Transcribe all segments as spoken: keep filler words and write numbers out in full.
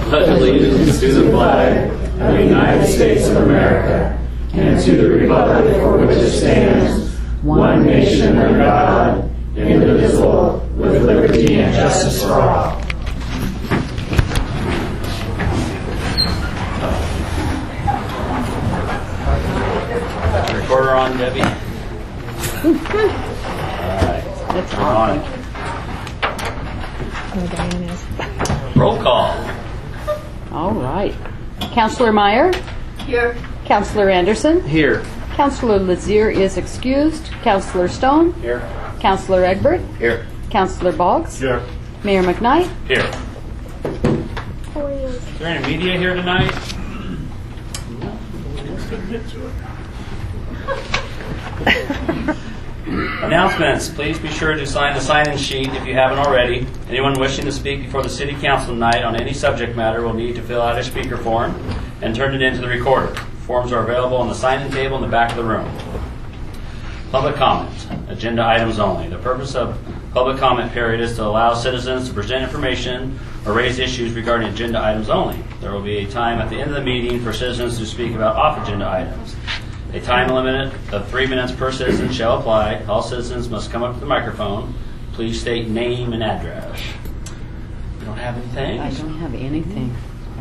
pledge allegiance to the flag of the United States of America and to the republic for which it stands, one nation under God, indivisible, with liberty and justice for all. Recorder on, Debbie. All right. That's We're on it. Oh, Diane is. Roll call. All right. Councillor Meyer? Here. Councillor Anderson? Here. Councillor Lazier is excused. Councillor Stone? Here. Councillor Egbert? Here. Councillor Boggs? Here. Mayor McKnight? Here. Is there any media here tonight? Announcements. Please be sure to sign the sign-in sheet if you haven't already. Anyone wishing to speak before the City Council tonight on any subject matter will need to fill out a speaker form and turn it into the recorder. Forms are available on the sign-in table in the back of the room. Public comment. Agenda items only. The purpose of public comment period is to allow citizens to present information or raise issues regarding agenda items only. There will be a time at the end of the meeting for citizens to speak about off-agenda items. A time limit of three minutes per citizen shall apply. All citizens must come up to the microphone. Please state name and address. You don't have anything? I don't have anything.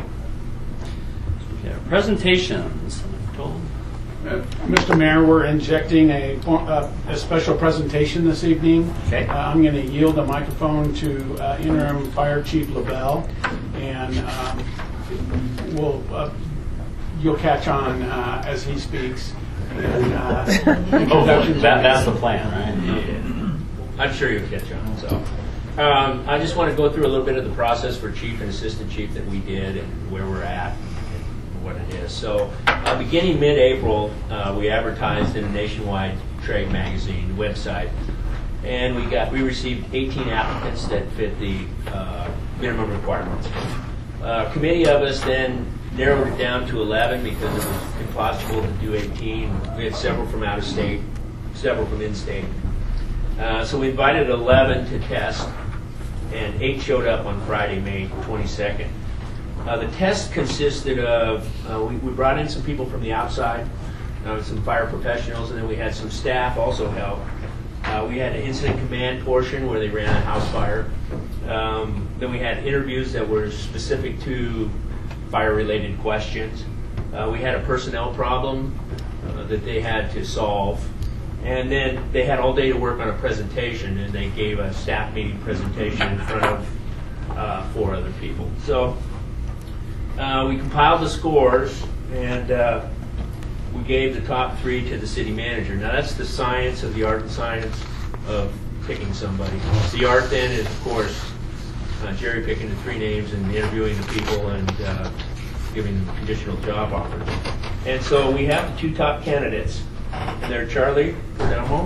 Okay, presentations. I'm told. Uh, Mister Mayor, we're injecting a, uh, a special presentation this evening. Okay. Uh, I'm going to yield the microphone to uh, Interim Fire Chief LaBelle, and um, we'll uh, you'll catch on uh, as he speaks. And, uh, Oh, that, that's the plan, right? Yeah. I'm sure you'll catch on. So, um, I just want to go through a little bit of the process for chief and assistant chief that we did and where we're at and what it is. So, uh, beginning mid-April, uh, we advertised in a nationwide trade magazine website, and we got we received eighteen applicants that fit the uh, minimum requirements. Uh, a committee of us then narrowed it down to eleven because it was impossible to do eighteen. We had several from out of state, several from in-state. Uh, so we invited eleven to test, and eight showed up on Friday, May twenty-second. Uh, the test consisted of, uh, we, we brought in some people from the outside, uh, some fire professionals, and then we had some staff also help. Uh, we had an incident command portion where they ran a house fire. Um, then we had interviews that were specific to fire-related questions. Uh, we had a personnel problem uh, that they had to solve. And then they had all day to work on a presentation, and they gave a staff meeting presentation in front of uh, four other people. So uh, we compiled the scores, and uh, we gave the top three to the city manager. Now that's the science of the art and science of picking somebody. The art then is, of course, uh, cherry picking the three names and interviewing the people and uh, giving them conditional job offers. And so we have the two top candidates, and they're Charlie Perdomo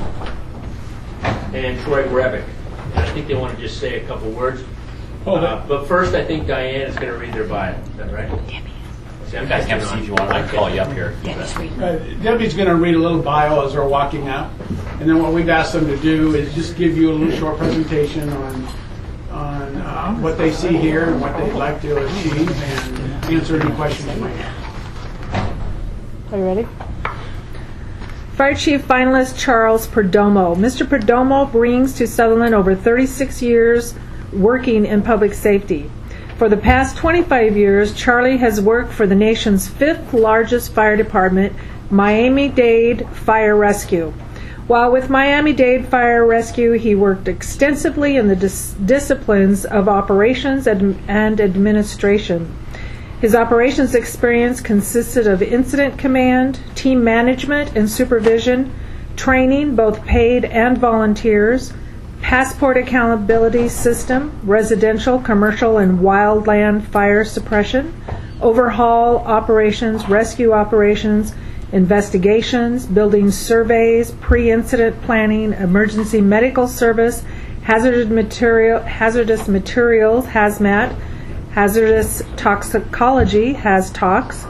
and Troy Brevick. And I think they want to just say a couple words. Uh, but first, I think Diane is going to read their bio. Is that right? Debbie. See, I'm You guys catching can see on. if you want. I can call you up here. Debbie's reading. Uh, Debbie's going to read a little bio as they're walking up, and then what we've asked them to do is just give you a little short presentation on on uh, what they see here and what they'd like to achieve, and answer any questions you might have. Are you ready? Fire Chief finalist Charles Perdomo. Mister Perdomo brings to Sutherland over thirty-six years working in public safety. For the past twenty-five years, Charlie has worked for the nation's fifth largest fire department, Miami-Dade Fire Rescue. While with Miami-Dade Fire Rescue, he worked extensively in the dis- disciplines of operations and, and administration. His operations experience consisted of incident command, team management and supervision, training, both paid and volunteers, passport accountability system, residential, commercial, and wildland fire suppression, overhaul operations, rescue operations, investigations, building surveys, pre-incident planning, emergency medical service, hazardous material, hazardous materials, hazmat, hazardous toxicology, HazTox,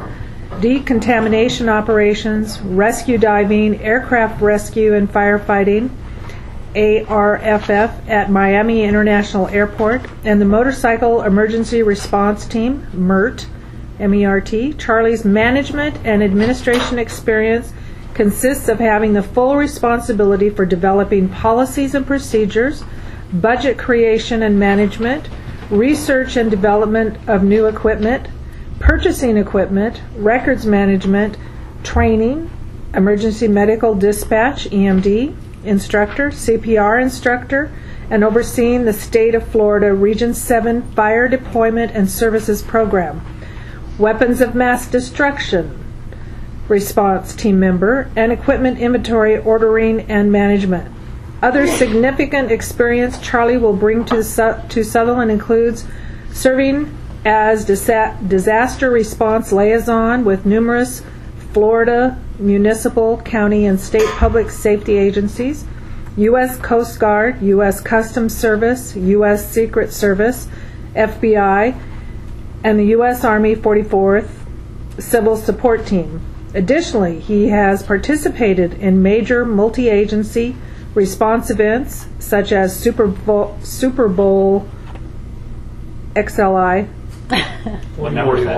decontamination operations, rescue diving, aircraft rescue and firefighting, A R F F at Miami International Airport, and the Motorcycle Emergency Response Team, MERT, M E R T. Charlie's management and administration experience consists of having the full responsibility for developing policies and procedures, budget creation and management, research and development of new equipment, purchasing equipment, records management, training, emergency medical dispatch, E M D, instructor, C P R instructor, and overseeing the State of Florida Region seven Fire Deployment and Services Program, weapons of mass destruction response team member, and equipment inventory, ordering, and management. Other significant experience Charlie will bring to, Su- to Sutherland includes serving as disa- disaster response liaison with numerous Florida municipal, county, and state public safety agencies, U S Coast Guard, U S Customs Service, U S Secret Service, F B I, and the U S Army forty-fourth Civil Support Team. Additionally, he has participated in major multi-agency response events such as Super Bowl, Super Bowl X L I. What number is that?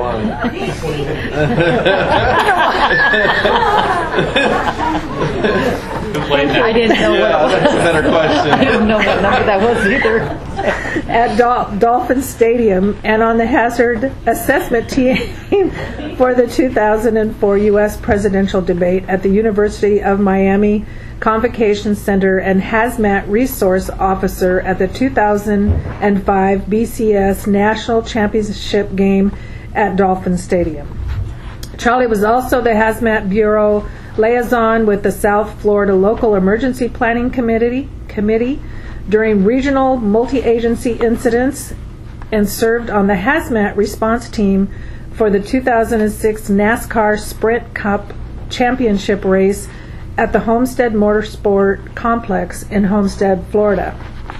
Who played that? I didn't know Yeah, what that's a better question. I didn't know what number that was either. At Dol- Dolphin Stadium, and on the hazard assessment team for the two thousand four U S presidential debate at the University of Miami Convocation Center, and hazmat resource officer at the two thousand five B C S National Championship game at Dolphin Stadium. Charlie was also the Hazmat Bureau liaison with the South Florida Local Emergency Planning Committee, Committee during regional multi-agency incidents, and served on the Hazmat response team for the two thousand six NASCAR Sprint Cup Championship race at the Homestead Motorsport Complex in Homestead, Florida.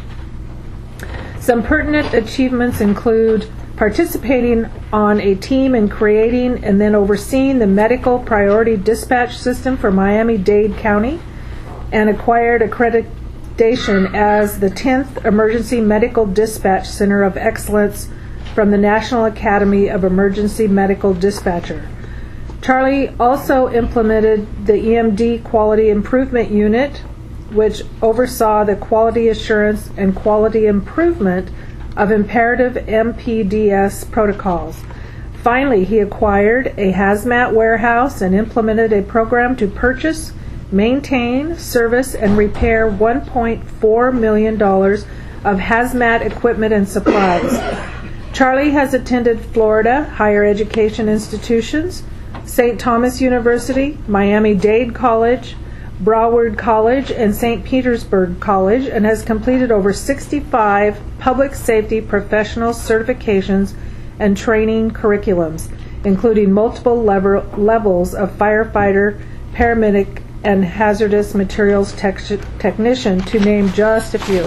Some pertinent achievements include participating on a team in creating and then overseeing the medical priority dispatch system for Miami-Dade County, and acquired accreditation as the tenth Emergency Medical Dispatch Center of Excellence from the National Academy of Emergency Medical Dispatcher. Charlie also implemented the E M D Quality Improvement Unit, which oversaw the quality assurance and quality improvement of imperative M P D S protocols. Finally, he acquired a hazmat warehouse and implemented a program to purchase, maintain, service, and repair one point four million dollars of hazmat equipment and supplies. Charlie has attended Florida higher education institutions, Saint Thomas University, Miami-Dade College, Broward College, and Saint Petersburg College, and has completed over sixty-five public safety professional certifications and training curriculums, including multiple lever- levels of firefighter, paramedic, and hazardous materials tech- technician, to name just a few.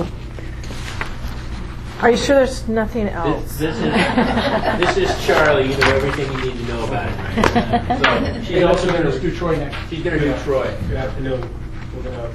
Are you sure there's nothing else? This, this is this is Charlie. You know everything you need to know about it. Right? So she's also going Let's to do Troy next. she's going to do Troy. Good afternoon. We're gonna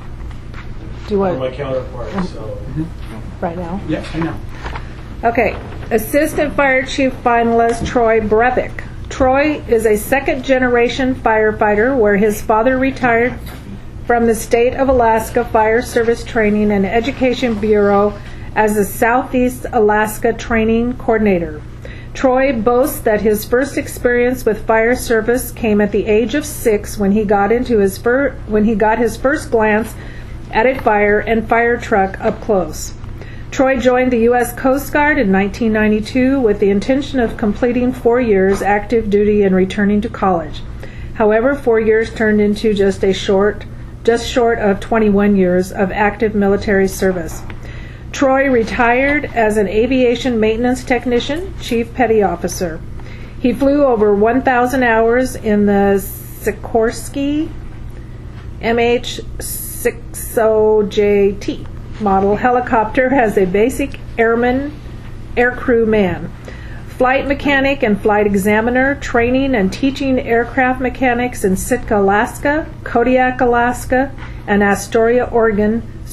Do one of my what counterparts. So right now? Yeah, I know. Okay. Assistant Fire Chief finalist Troy Brevick. Troy is a second-generation firefighter where his father retired from the State of Alaska Fire Service Training and Education Bureau as a Southeast Alaska Training Coordinator. Troy boasts that his first experience with fire service came at the age of six when he got into his fir- when he got his first glance at a fire and fire truck up close. Troy joined the U S Coast Guard in nineteen ninety-two with the intention of completing four years active duty and returning to college. However, four years turned into just a short, just short of twenty-one years of active military service. Troy retired as an aviation maintenance technician, chief petty officer. He flew over one thousand hours in the Sikorsky M H sixty J T model helicopter as a basic airman, aircrew man, flight mechanic and flight examiner, training and teaching aircraft mechanics in Sitka, Alaska, Kodiak, Alaska, and Astoria, Oregon,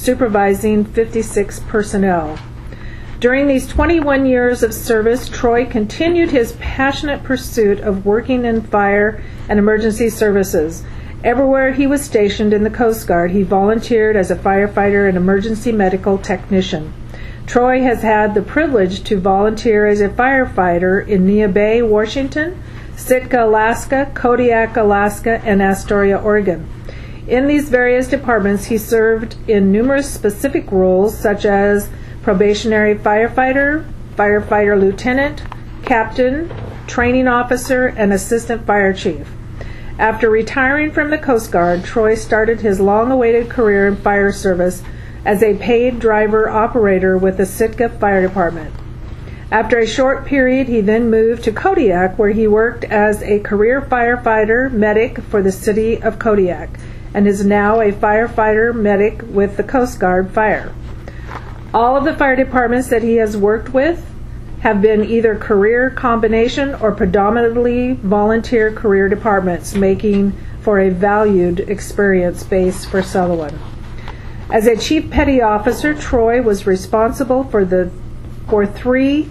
supervising fifty-six personnel. During these twenty-one years of service, Troy continued his passionate pursuit of working in fire and emergency services. Everywhere he was stationed in the Coast Guard, he volunteered as a firefighter and emergency medical technician. Troy has had the privilege to volunteer as a firefighter in Neah Bay, Washington, Sitka, Alaska, Kodiak, Alaska, and Astoria, Oregon. In these various departments, he served in numerous specific roles such as probationary firefighter, firefighter lieutenant, captain, training officer, and assistant fire chief. After retiring from the Coast Guard, Troy started his long-awaited career in fire service as a paid driver operator with the Sitka Fire Department. After a short period, he then moved to Kodiak, where he worked as a career firefighter medic for the city of Kodiak, and is now a firefighter medic with the Coast Guard Fire. All of the fire departments that he has worked with have been either career combination or predominantly volunteer career departments, making for a valued experience base for Sutherland. As a Chief Petty Officer, Troy was responsible for the for three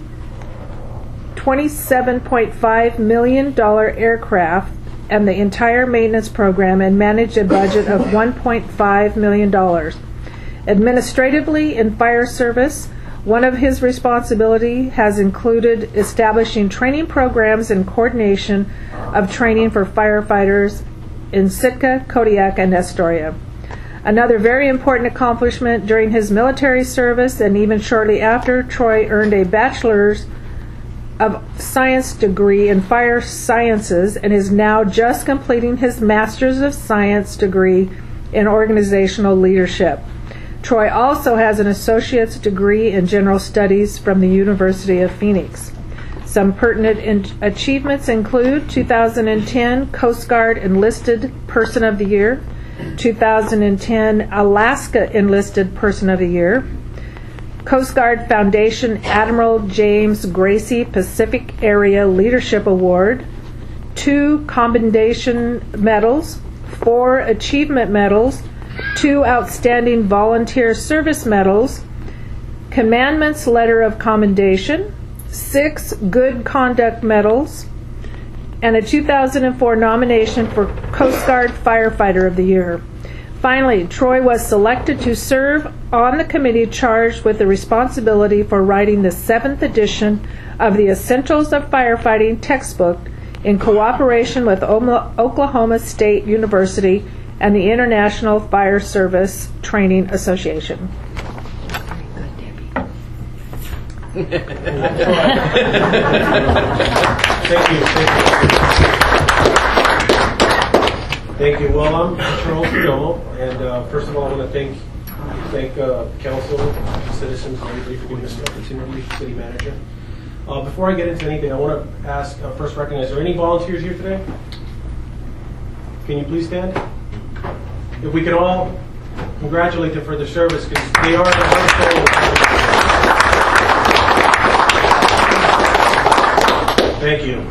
twenty-seven point five million dollars aircraft and the entire maintenance program, and managed a budget of one point five million dollars. Administratively, in fire service, one of his responsibility has included establishing training programs and coordination of training for firefighters in Sitka, Kodiak, and Astoria. Another very important accomplishment during his military service and even shortly after, Troy earned a bachelor's of science degree in fire sciences and is now just completing his master's of science degree in organizational leadership. Troy also has an associate's degree in general studies from the University of Phoenix. Some pertinent in- achievements include two thousand ten Coast Guard Enlisted Person of the Year, two thousand ten Alaska Enlisted Person of the Year, Coast Guard Foundation Admiral James Gracie Pacific Area Leadership Award, two Commendation Medals, four Achievement Medals, two Outstanding Volunteer Service Medals, Commandment's Letter of Commendation, six Good Conduct Medals, and a two thousand four nomination for Coast Guard Firefighter of the Year. Finally, Troy was selected to serve on the committee charged with the responsibility for writing the seventh edition of the Essentials of Firefighting textbook in cooperation with Oklahoma State University and the International Fire Service Training Association. Thank you. Thank you. Thank you. Well, I'm Charles Perdomo, and uh, first of all, I want to thank thank uh, council, citizens, and everybody for giving us the opportunity, city manager. Uh, before I get into anything, I want to ask, uh, first recognize, are there any volunteers here today? Can you please stand? If we can all congratulate them for their service, because they are the heart and soul. Thank you.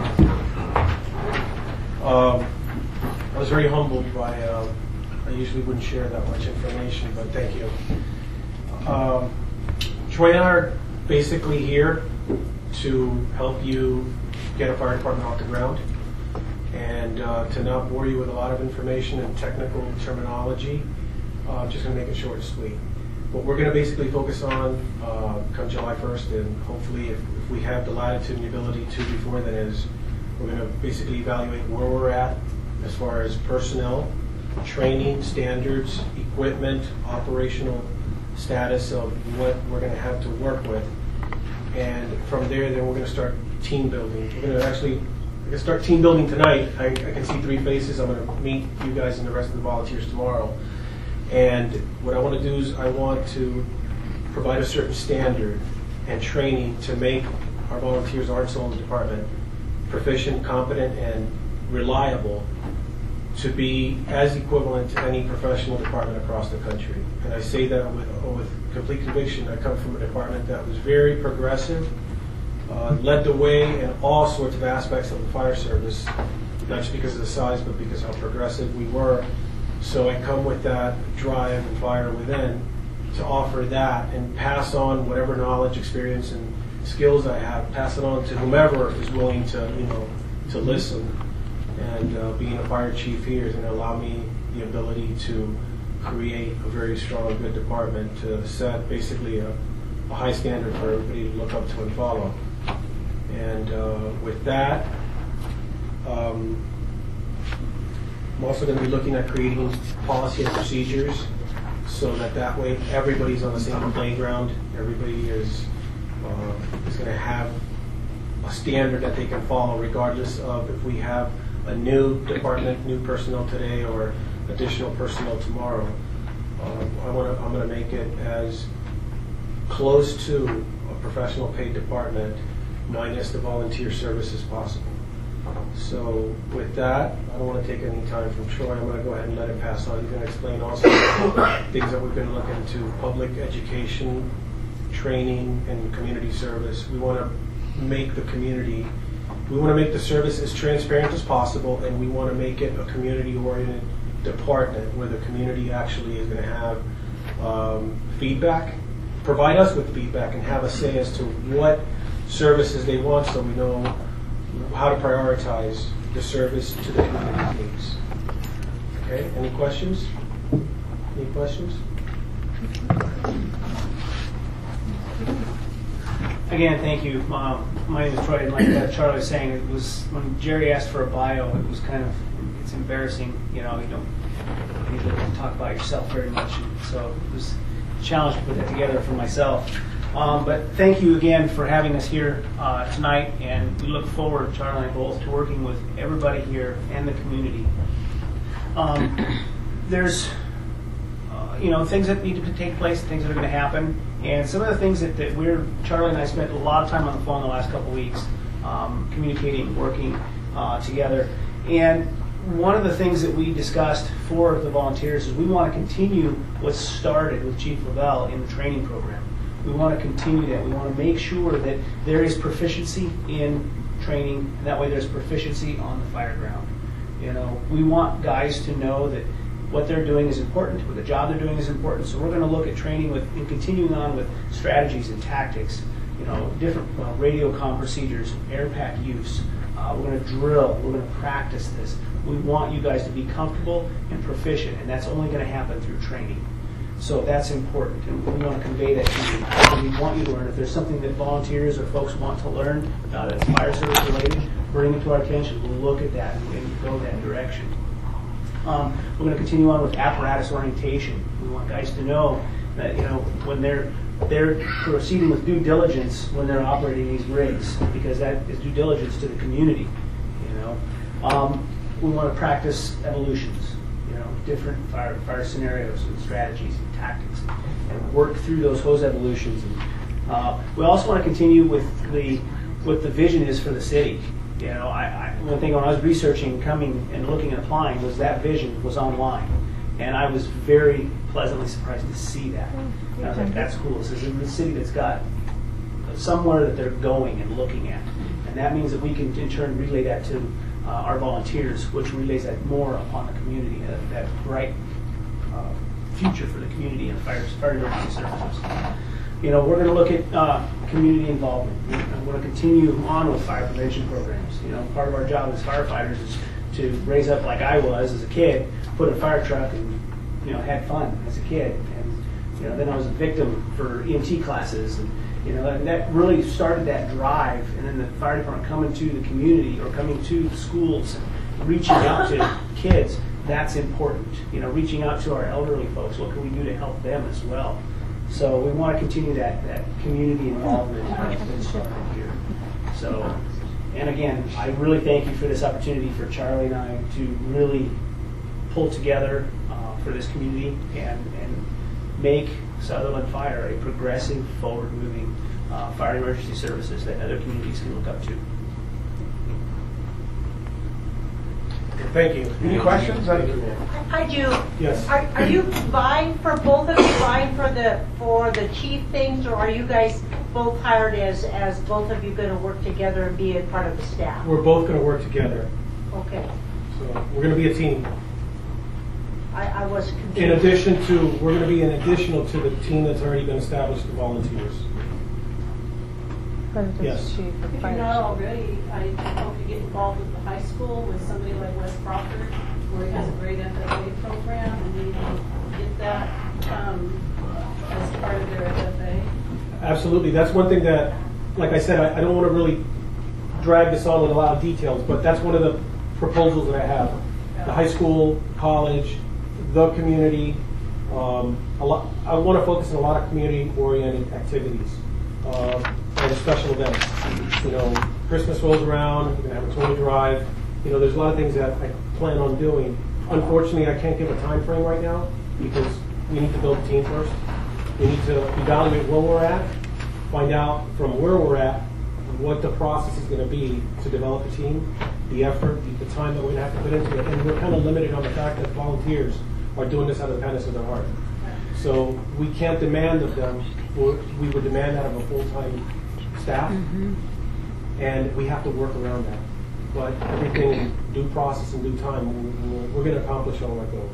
Um, I was very humbled by, uh, I usually wouldn't share that much information, but thank you. Um, Troy and I are basically here to help you get a fire department off the ground, and uh, to not bore you with a lot of information and technical terminology. uh, I'm just going to make it short and sweet. What we're going to basically focus on uh, come July first, and hopefully if, if we have the latitude and the ability to before then, is we're going to basically evaluate where we're at as far as personnel, training, standards, equipment, operational status of what we're going to have to work with. And from there, then we're going to start team building. We're going to actually we're going to start team building tonight. I, I can see three faces. I'm going to meet you guys and the rest of the volunteers tomorrow. And what I want to do is I want to provide a certain standard and training to make our volunteers, our Solon department, proficient, competent, and reliable to be as equivalent to any professional department across the country. And I say that with, with complete conviction. I come from a department that was very progressive, uh, led the way in all sorts of aspects of the fire service, not just because of the size, but because of how progressive we were. So I come with that drive and fire within. to offer that and pass on whatever knowledge, experience, and skills I have, pass it on to whomever is willing to, you know, to listen. And uh, being a fire chief here is going to allow me the ability to create a very strong, good department to set basically a, a high standard for everybody to look up to and follow. And uh, with that, um, I'm also going to be looking at creating policy and procedures so that that way everybody's on the same playground. Everybody is uh, is going to have a standard that they can follow, regardless of if we have a new department, new personnel today, or additional personnel tomorrow. Uh, I want to. I'm going to make it as close to a professional paid department, minus the volunteer service as possible. So with that, I don't want to take any time from Troy. I'm going to go ahead and let it pass on. He's going to explain also things that we're going to look into: public education, training, and community service. We want to make the community. We want to make the service as transparent as possible, and we want to make it a community-oriented department where the community actually is going to have um, feedback, provide us with feedback, and have a say as to what services they want, so we know how to prioritize the service to the community's needs. Okay, any questions? Any questions? Again, thank you. Um, my name is Troy, and like uh, Charlie was saying, it was when Jerry asked for a bio, it was kind of, it's embarrassing, you know, you don't you don't talk about yourself very much, and so it was a challenge to put that together for myself. Um, but thank you again for having us here uh, tonight, and we look forward, Charlie and I both, to working with everybody here and the community. Um, there's, uh, you know, things that need to take place, things that are going to happen. And some of the things that, that we're, Charlie and I spent a lot of time on the phone the last couple of weeks, um, communicating, working uh, together. And one of the things that we discussed for the volunteers is we want to continue what started with Chief Lavelle in the training program. We want to continue that. We want to make sure that there is proficiency in training, and that way there's proficiency on the fire ground. You know, we want guys to know that what they're doing is important, what the job they're doing is important. So we're going to look at training with and continuing on with strategies and tactics, you know, different uh, radio comm procedures, air pack use. Uh, we're going to drill. We're going to practice this. We want you guys to be comfortable and proficient, and that's only going to happen through training. So that's important, and we want to convey that to you. And we want you to learn. If there's something that volunteers or folks want to learn uh, that's fire service related, bring it to our attention. We'll look at that and go that direction. Um, we're going to continue on with apparatus orientation. We want guys to know that, you know, when they're they're proceeding with due diligence when they're operating these rigs, because that is due diligence to the community. You know, um, we want to practice evolutions. You know, different fire fire scenarios and strategies and tactics, and work through those hose evolutions. And uh, we also want to continue with the what the vision is for the city. You know, I, I, one thing when I was researching, coming and looking and applying was that vision was online. And I was very pleasantly surprised to see that. And I was like, that's cool. This is a city that's got somewhere that they're going and looking at. And that means that we can in turn relay that to uh, our volunteers, which relays that more upon the community, uh, that bright uh, future for the community and fire, fire emergency services. You know, we're going to look at uh, community involvement. We're going to continue on with fire prevention programs. You know, part of our job as firefighters is to raise up like I was as a kid, put a fire truck and, you know, had fun as a kid. And, you know, then I was a victim for E M T classes. And, you know, and that really started that drive. And then the fire department coming to the community or coming to the schools and reaching out to kids, that's important. You know, reaching out to our elderly folks. What can we do to help them as well? So we want to continue that, that community involvement that's been started here. So, and again, I really thank you for this opportunity for Charlie and I to really pull together uh, for this community and, and make Sutherland Fire a progressive, forward-moving uh, fire and emergency services that other communities can look up to. Thank you. Any questions? I do. Yes. Are, are you vying for both of you vying for the for the chief things, or are you guys both hired as as both of you going to work together and be a part of the staff? We're both going to work together. Okay. So we're going to be a team. I, I was confused. In addition to, we're going to be an additional to the team that's already been established of volunteers. Yes. If you're not already, I hope you get involved with the high school with somebody like Wes Crawford, where he has a great F F A program, and maybe get that um, as part of their F F A. Absolutely. That's one thing that, like I said, I, I don't want to really drag this on with a lot of details, but that's one of the proposals that I have. The high school, college, the community. Um, a lot, I want to focus on a lot of community-oriented activities uh, and special events. You know, Christmas rolls around, we're going to have a toy drive. You know, there's a lot of things that I plan on doing. Unfortunately, I can't give a time frame right now because we need to build a team first. We need to evaluate where we're at, find out from where we're at what the process is going to be to develop a team, the effort, the, the time that we're going to have to put into it. And we're kind of limited on the fact that volunteers are doing this out of the kindness of their heart. So we can't demand of them, or we would demand that of a full-time staff, mm-hmm. and we have to work around that. But everything in due process and due time, we're, we're going to accomplish all our goals.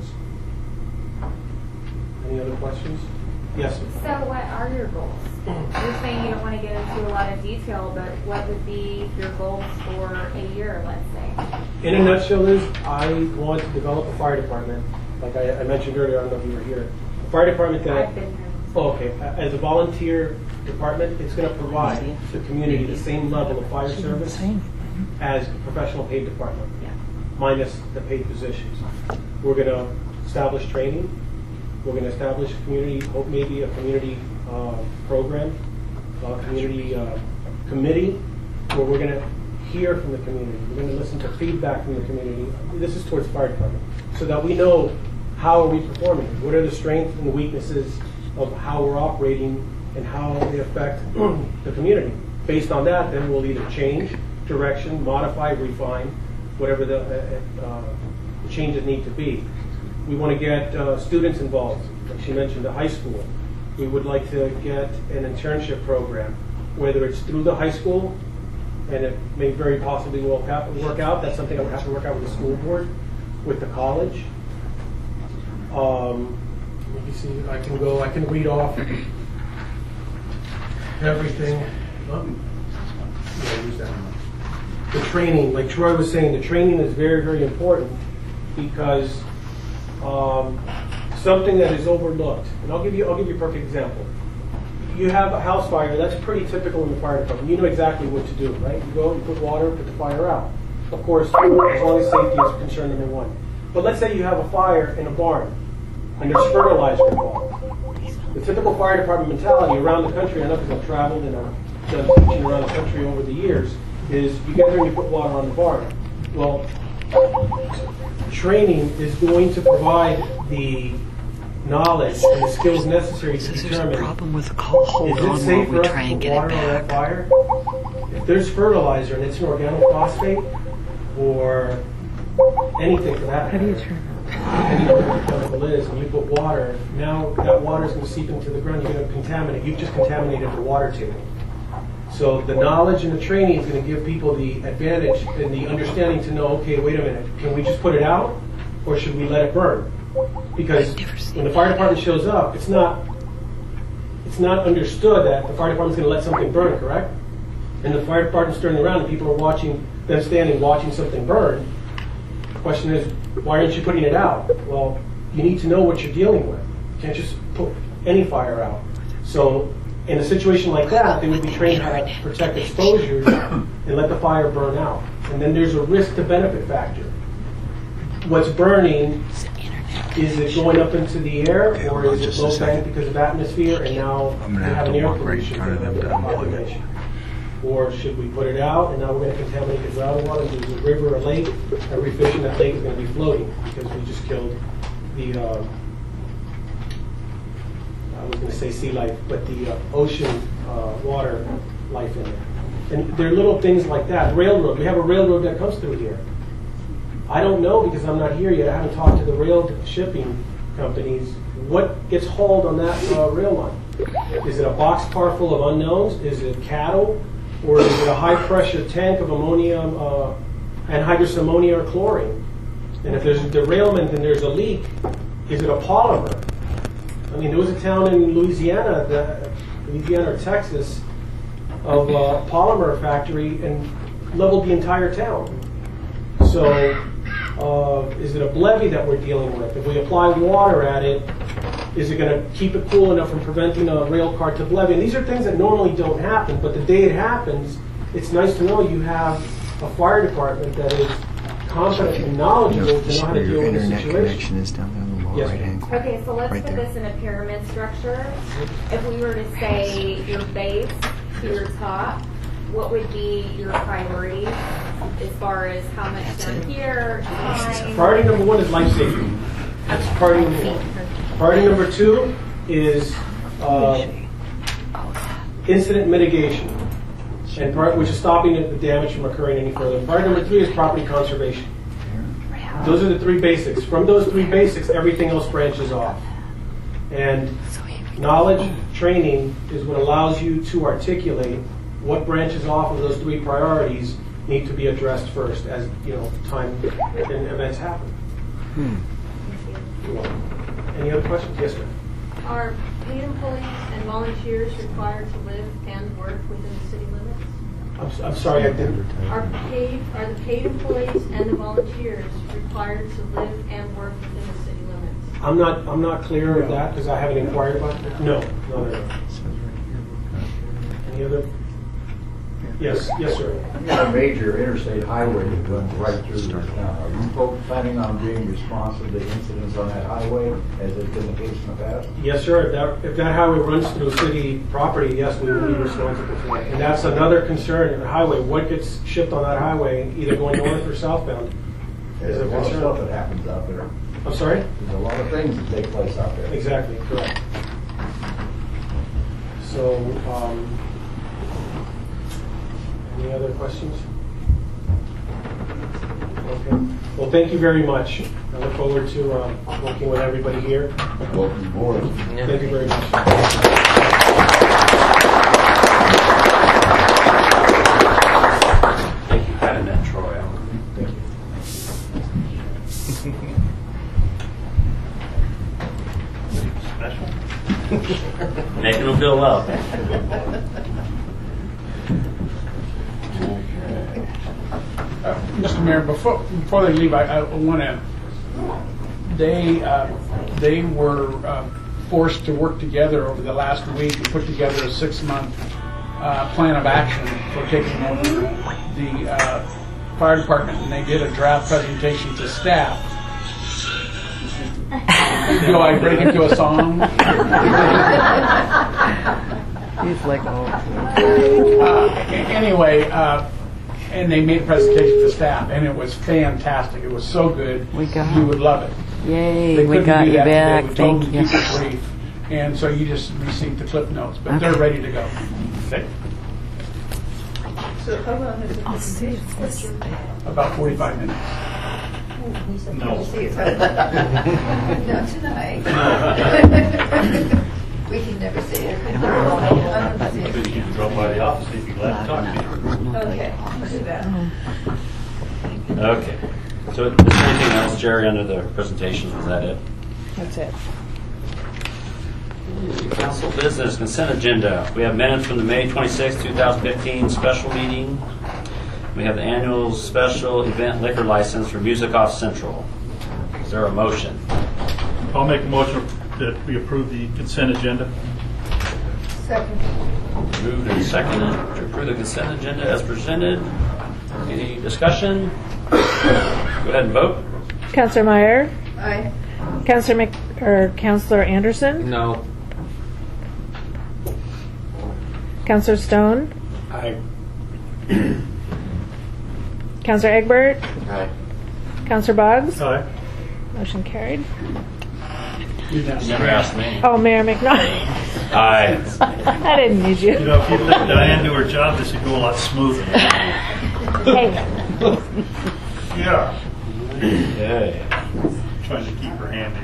Any other questions? Yes. So what are your goals? You're saying you don't want to get into a lot of detail, but what would be your goals for a year, let's say? In a nutshell is, I want to develop a fire department, like I, I mentioned earlier, I don't know if you were here. A fire department that, I've been here. Oh, okay, as a volunteer department, it's going to provide the community the same level of fire service as a professional paid department, Yeah. minus the paid positions. We're going to establish training. We're going to establish a community, hope maybe a community uh, program, a community uh, committee, where we're going to hear from the community. We're going to listen to feedback from the community. This is towards fire department, so that we know how are we performing, what are the strengths and the weaknesses of how we're operating and how they affect the community. Based on that, then we'll either change direction, modify, refine, whatever the uh, uh, changes need to be. We want to get uh, students involved. Like she mentioned, the high school. We would like to get an internship program, whether it's through the high school, and it may very possibly work out. Work out. That's something I would have to work out with the school board, with the college. Um, let me see. I can go. I can read off everything. Oh, yeah, use that one. The training, like Troy was saying, the training is very, very important because. Um, something that is overlooked, and I'll give you I'll give you a perfect example. You have a house fire, that's pretty typical in the fire department. You know exactly what to do, right? You go, you put water, put the fire out. Of course, as long as safety is concern number one. But let's say you have a fire in a barn, and there's fertilizer involved. The typical fire department mentality around the country, I know because I've traveled and I've done teaching around the country over the years, is you get there and you put water on the barn. Well, training is going to provide the knowledge and the skills necessary to determine is it safe for us to put water on that fire? If there's fertilizer and it's an organophosphate or anything for that matter, depending on what the chemical is, and you put water, now that water is going to seep into the ground, you're going to contaminate. You've just contaminated the water table. So the knowledge and the training is going to give people the advantage and the understanding to know, okay, wait a minute, can we just put it out or should we let it burn? Because when the fire department shows up, it's not it's not understood that the fire department's going to let something burn, correct? And the fire department's turning around and people are watching, them standing watching something burn. The question is, why aren't you putting it out? Well, you need to know what you're dealing with. You can't just put any fire out. So in a situation like that, they would be trained how to protect exposures and let the fire burn out. And then there's a risk to benefit factor. What's burning, is it going up into the air, or is it low bank because of atmosphere, and now we have an air pollution population? Or should we put it out, and now we're going to contaminate the groundwater, there's a river or lake, every fish in that lake is going to be floating because we just killed the, uh, I was going to say sea life, but the uh, ocean uh, water life in there. And there are little things like that. Railroad, we have a railroad that comes through here. I don't know because I'm not here yet. I haven't talked to the rail shipping companies. What gets hauled on that uh, rail line? Is it a boxcar full of unknowns? Is it cattle? Or is it a high-pressure tank of ammonium, uh, anhydrous ammonia or chlorine? And if there's a derailment and there's a leak, is it a polymer? I mean, there was a town in Louisiana, that, Louisiana or Texas, of a polymer factory and leveled the entire town. So, uh, is it a levee that we're dealing with? If we apply water at it, is it going to keep it cool enough from preventing a rail car to levee? And these are things that normally don't happen, but the day it happens, it's nice to know you have a fire department that is competent and knowledgeable to know how to deal with the situation. Connection is down there on the lower Yes, right hand corner. Okay, so let's Right put there. this in a pyramid structure. If we were to say your base to your top, what would be your priorities as far as how much done here, time? Priority number one is life safety. That's priority number one. Priority number two is uh, incident mitigation, and part, which is stopping the damage from occurring any further. Priority number three is property conservation. Those are the three basics. From those three basics, everything else branches off. And knowledge, training is what allows you to articulate what branches off of those three priorities need to be addressed first as, you know, time and events happen. Hmm. You're welcome. Any other questions? Yes, ma'am. Are paid employees and volunteers required to live and work within the city limits? I'm, s- I'm sorry, I didn't. Are paid, are the paid employees and the volunteers required to live and work within the city limits? I'm not, I'm not clear of that because I haven't inquired about it. No, no, no, no. Any other? Yes, yes, sir. You've got a major interstate highway that runs right through the town. Are you folks planning on being responsive to incidents on that highway, as has been the case in the past? Yes, sir. If that, if that highway runs through city property, yes, we will be responsible for it. And that's another concern in the highway. What gets shipped on that highway, either going north or southbound, There's is a a lot of concern. stuff that happens out there. I'm sorry? There's a lot of things that take place out there. Exactly, correct. So, um, any other questions? Okay. Well, thank you very much. I look forward to um, working with everybody here. Welcome aboard. Thank you very much. Thank you, kind of met Troy. Thank you. Making them feel loved. Uh, Mister Mayor, before, before they leave, I, I want to, they, uh, they were uh, forced to work together over the last week and put together a six-month uh, plan of action for taking over the uh, fire department, and they did a draft presentation to staff. Do I break into a song? He's like, oh. Uh, a- anyway, uh, and they made a presentation to staff, and it was fantastic. It was so good. We got you would love it. Yay, They we couldn't got do you that today. back. We told Thank them you. to keep it brief, and so you just received the clip notes, but they're Okay. ready to go. Okay. So how long has it I'll been? see this. About forty-five minutes. No. Not tonight. We can never see it. Maybe you can drop by the office if you'd like to talk to you. Okay, I'll do that. Okay. So is there anything else, Jerry, under the presentations? Was that it? That's it. Council business consent agenda. We have minutes from the May twenty-sixth, twenty fifteen special meeting. We have the annual special event liquor license for Music Off Central. Is there a motion? I'll make a motion that we approve the consent agenda. Second. Moved and seconded to approve the consent agenda as presented. Any discussion? Go ahead and vote. Counselor Meyer, Aye. Counselor Mc, or Counselor Anderson, No. Counselor Stone, Aye. Counselor Egbert, Aye. Counselor Boggs. Aye. Motion carried. You never asked me. Oh, Mayor McNaught. Aye. I didn't need you. You know, if you let Diane do her job, this would go a lot smoother. Hey, Yeah. Okay. Trying to keep her hand in.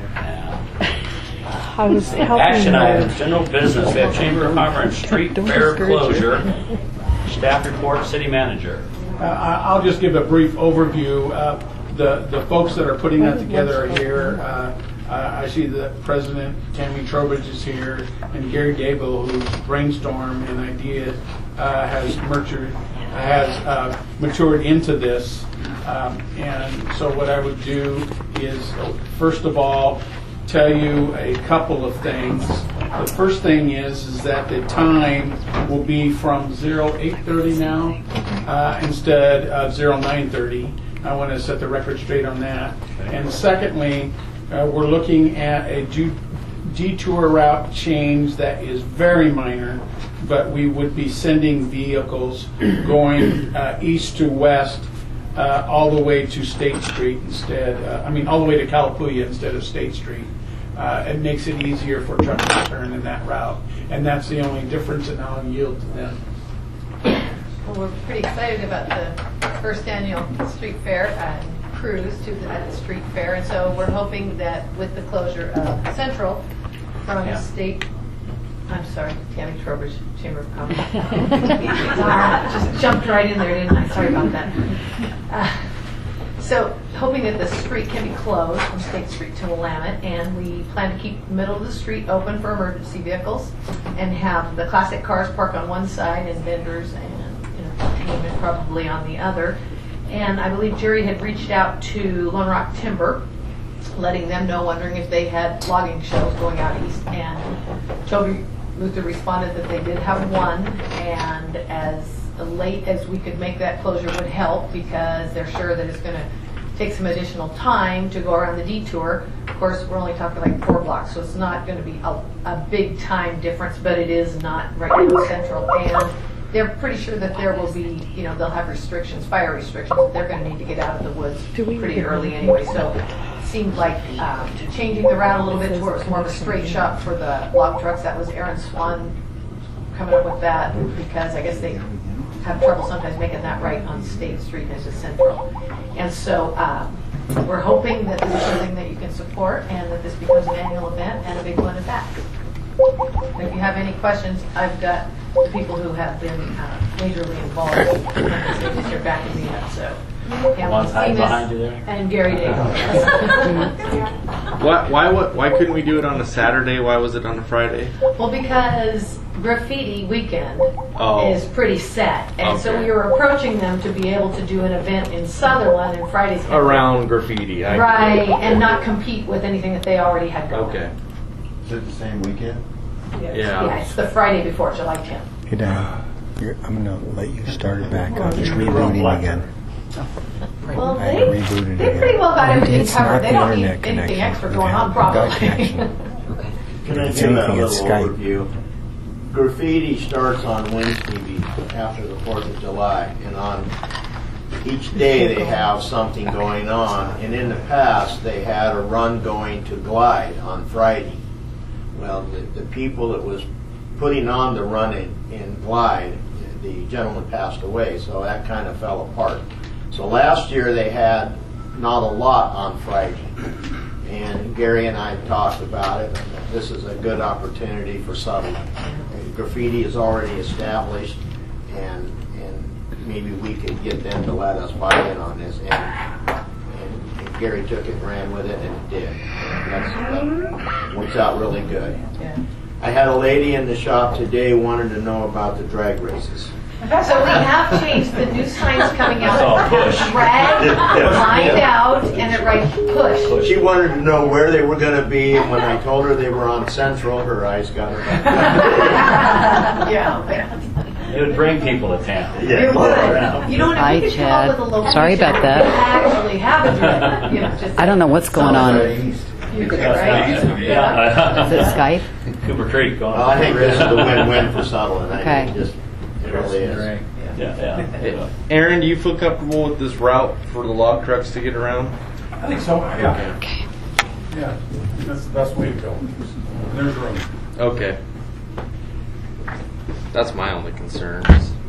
I was helping Action you. items, general business. We have Chamber of Commerce street Don't fair discourage her. closure. Staff report, city manager. Uh, I- I'll just give a brief overview. Uh, The the folks that are putting that together are here. Uh, Uh, I see that President Tammy Trowbridge is here, and Gary Gable, who's brainstormed an idea, uh, has matured, has uh, matured into this. Um, and so what I would do is, first of all, tell you a couple of things. The first thing is is that the time will be from zero eight thirty now uh, instead of zero nine thirty. I want to set the record straight on that. And secondly, uh, we're looking at a ju- detour route change that is very minor, but we would be sending vehicles going uh, east to west uh, all the way to State Street instead. Uh, I mean, all the way to Calapooya instead of State Street. Uh, it makes it easier for trucks to turn in that route, and that's the only difference, and I'll yield to them. Well, we're pretty excited about the first annual street fair and cruise to the, at the street fair, and so we're hoping that with the closure of Central from Yeah. State, I'm sorry, Tammy Trowbridge, Chamber of Commerce. uh, just jumped right in there, didn't I? Sorry about that. Uh, so hoping that the street can be closed from State Street to Willamette, and we plan to keep the middle of the street open for emergency vehicles and have the classic cars parked on one side and vendors and entertainment probably on the other. And I believe Jerry had reached out to Lone Rock Timber, letting them know, wondering if they had logging shells going out east. And Toby Luther responded that they did have one, and as late as we could make that closure would help, because they're sure that it's going to take some additional time to go around the detour. Of course, we're only talking like four blocks, so it's not going to be a, a big time difference, but it is not right in Central. And they're pretty sure that there will be, you know, they'll have restrictions, fire restrictions. They're going to need to get out of the woods pretty early anyway. So it seemed like um, changing the route a little bit to where it was more of a straight shot for the log trucks. That was Aaron Swan coming up with that, because I guess they have trouble sometimes making that right on State Street as a Central. And so um, we're hoping that this is something that you can support and that this becomes an annual event and a big one at that. If you have any questions, I've got the people who have been uh, majorly involved in you're backing me up. So yeah, One's hiding Seamus behind you there. and Gary Dale. Why, why, what, why couldn't we do it on a Saturday? Why was it on a Friday? Well, because graffiti weekend Oh. is pretty set, and so Okay. we were approaching them to be able to do an event in Sutherland and Fridays. Around graffiti. I Right, and not compete with anything that they already had going. Okay. Is it the same weekend? Yeah. Yeah, it's the Friday before July tenth. Hey, Dan, you're, I'm going to let you start it back up. It's rebooting again. Well, I had they, to reboot it they again. pretty well got everything It's covered. not They the don't need internet anything connection. extra We going have on, the probably. dot connection. Can I It's give a anything, little it's Skype. overview? Graffiti starts on Wednesday be- after the fourth of July, and on each day they have something going on. And in the past, they had a run going to Glide on Friday. Well, the, the people that was putting on the run in, in Glide, the gentleman passed away, so that kind of fell apart. So last year they had not a lot on Friday. And Gary and I talked about it. This is a good opportunity for Sutherland. Graffiti is already established, and and maybe we could get them to let us buy in on this. And, and, and Gary took it and ran with it, and it did. And that's, that works out really good. Yeah. I had a lady in the shop today wanted to know about the drag races. So we have changed the new signs coming out. It's all push. Drag, Yeah. lined Yeah. out, and it writes push. She wanted to know where they were going to be, and when I told her they were on Central, her eyes got her. Yeah. It would bring people to town. Yeah. It would. You know, and Hi, if we could come up Chad. with a location Sorry about that. where we could actually have a drag, you know, just I don't know what's going on. you could, right? Yeah. Is it Skype? Cooper Creek going. Well, I think this is a win-win for Sutherland. I Okay. think it just, it really is. Yeah, yeah. Aaron, do you feel comfortable with this route for the log trucks to get around? I think so, yeah. Yeah, that's the best way to go. There's room. Okay. That's my only concern.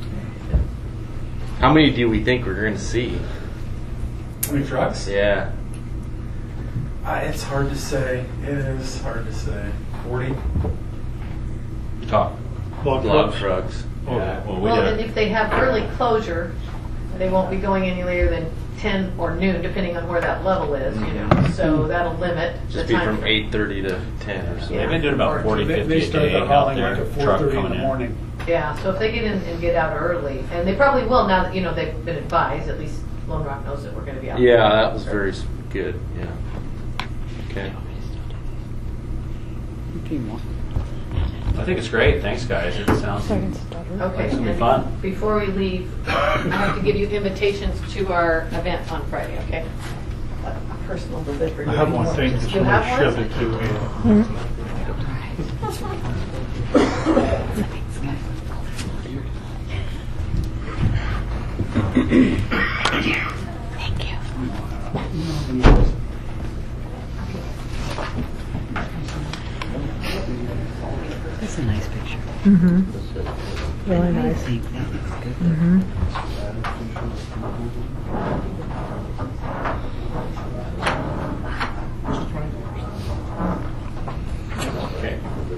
How many do we think we're going to see? How many trucks? Yeah. Uh, it's hard to say. It is hard to say. forty? Talk. Log trucks. Yeah. Well, we Well, did and it. if they have early closure, they won't be going any later than ten or noon, depending on where that level is, you know. So that'll limit the Just be time. from eight thirty to ten or something. Yeah. They've been doing about forty, They- fifty They a start day the out hauling there. like at Truck four thirty in coming the morning. Yeah, so if they get in and get out early, and they probably will now that, you know, they've been advised, at least Lone Rock knows that we're going to be out. Yeah, that was very s- good. Yeah. Okay. I think it's great. Thanks, guys. It sounds Okay, it's gonna be and fun. before we leave, I have to give you invitations to our event on Friday, okay? A a personal delivery. I have one thing that You have somebody one? shoved it to Thank you. That's a nice picture. Mm-hmm. Really nice. I think that looks good. Mm-hmm. Okay.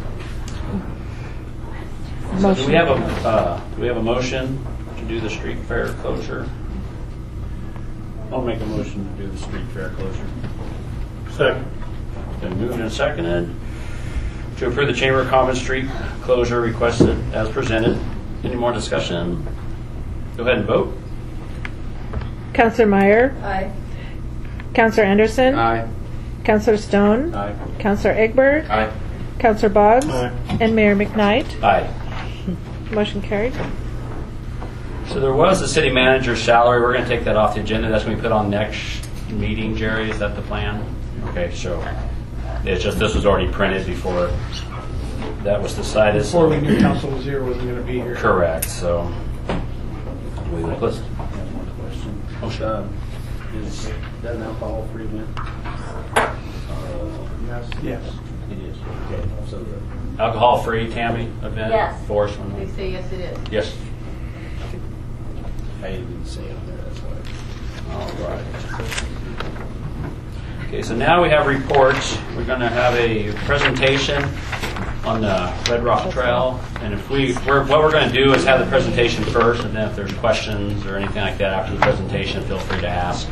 So do we have a, uh, do we have a motion to do the street fair closure? I'll make a motion to do the street fair closure. Second. Been moved and seconded to approve the Chamber of Commerce street closure requested as presented. Any more discussion? Go ahead and vote. Counselor Meyer, Aye. Counselor Anderson, Aye. Counselor Stone, Aye. Counselor Egbert, Aye. Counselor Boggs, Aye. and Mayor McKnight. Aye. Motion carried. So there was the city manager's salary. We're going to take that off the agenda. That's going to be put on next meeting, Jerry. Is that the plan? Okay, so it's just this was already printed before that was decided. Before we knew council was here, wasn't going to be here. Correct, so. We will put, One question. oh, sure. Uh, is that an alcohol-free event? Yes. Yes. It is. Okay. So the Alcohol-free Tammy event? Yes. Force They one? say yes, it is. Yes. I didn't say it on there. That's why. All right. Okay, so now we have reports. We're going to have a presentation on the Red Rock Trail. And if we, we're, what we're going to do is have the presentation first, and then if there's questions or anything like that after the presentation, feel free to ask.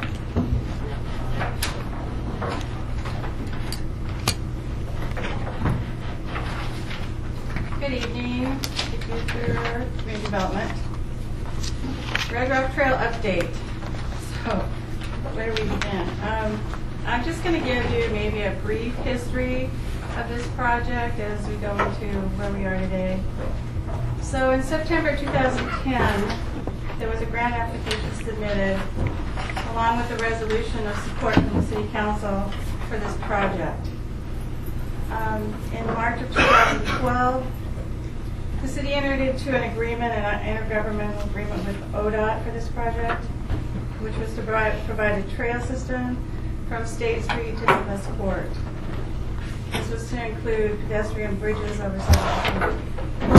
Good evening, the future community development. Red Rock Trail update. So, where do we begin? Um, I'm just going to give you maybe a brief history of this project as we go into where we are today. So in September two thousand ten, there was a grant application submitted along with a resolution of support from the City Council for this project. Um, in March of two thousand twelve, the city entered into an agreement, an intergovernmental agreement with O D O T for this project, which was to provide, provide a trail system from State Street to Nicholas Court. This was to include pedestrian bridges over several streets.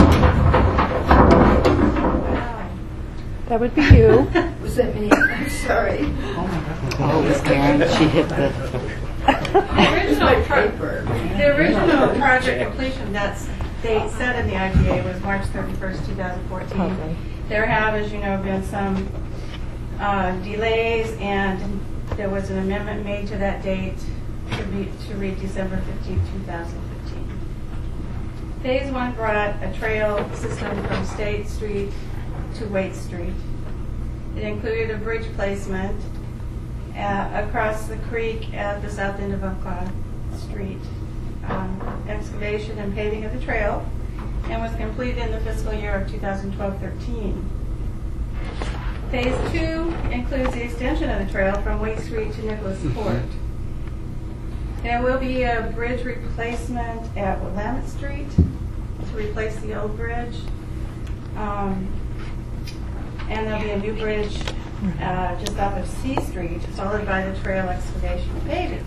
Wow. That would be you. Was that me? I'm sorry. Oh, it was Karen. She hit the. The original, pro- the original project completion, that's date set in the I P A was March thirty-first, two thousand fourteen. Okay. There have, as you know, been some uh, delays, and there was an amendment made to that date to, be, to read December fifteenth, two thousand fifteen. Phase one brought a trail system from State Street to Waite Street. It included a bridge placement uh, across the creek at the south end of Umpqua Street, um, excavation and paving of the trail, and was completed in the fiscal year of two thousand twelve thirteen. Phase two includes the extension of the trail from Waite Street to Nicholas Court. There will be a bridge replacement at Willamette Street to replace the old bridge. Um, and there'll be a new bridge uh, just off of C Street, followed by the trail excavation and paving.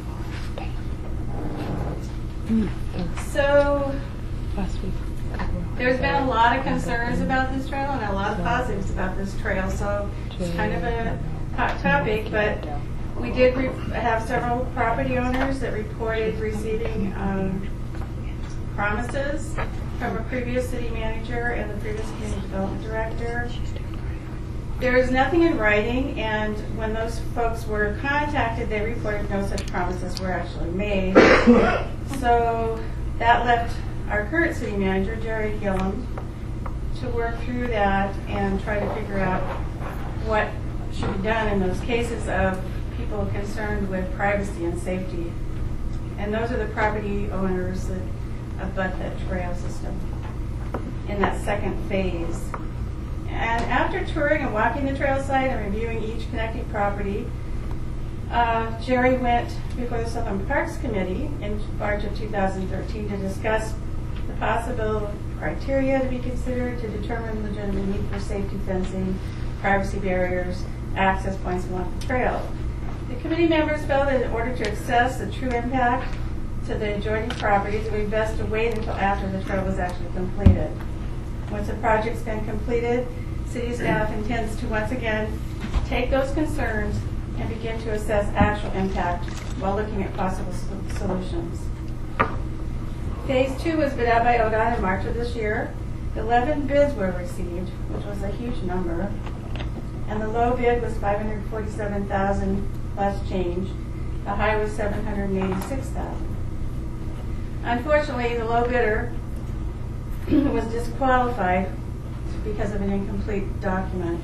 So there's been a lot of concerns about this trail and a lot of positives about this trail. So it's kind of a hot topic, but we did re- have several property owners that reported receiving um, promises from a previous city manager and the previous community development director There is nothing in writing, and when those folks were contacted, they reported no such promises were actually made. So that left our current city manager, Jerry Gillam, to work through that and try to figure out what should be done in those cases of people concerned with privacy and safety. And those are the property owners that abut that trail system in that second phase. And after touring and walking the trail site and reviewing each connecting property, uh, Jerry went before the Sutherland Parks Committee in March of two thousand thirteen to discuss the possible criteria to be considered to determine legitimate need for safety fencing, privacy barriers, access points along the trail. The committee members felt that in order to assess the true impact to the adjoining properties, it would be best to wait until after the trail was actually completed. Once the project's been completed, city staff intends to once again take those concerns and begin to assess actual impact while looking at possible solutions. Phase two was bid out by O D O T in March of this year. Eleven bids were received, which was a huge number, and the low bid was five hundred forty-seven thousand dollars plus change. The high was seven hundred eighty-six thousand dollars. Unfortunately, the low bidder was disqualified because of an incomplete document.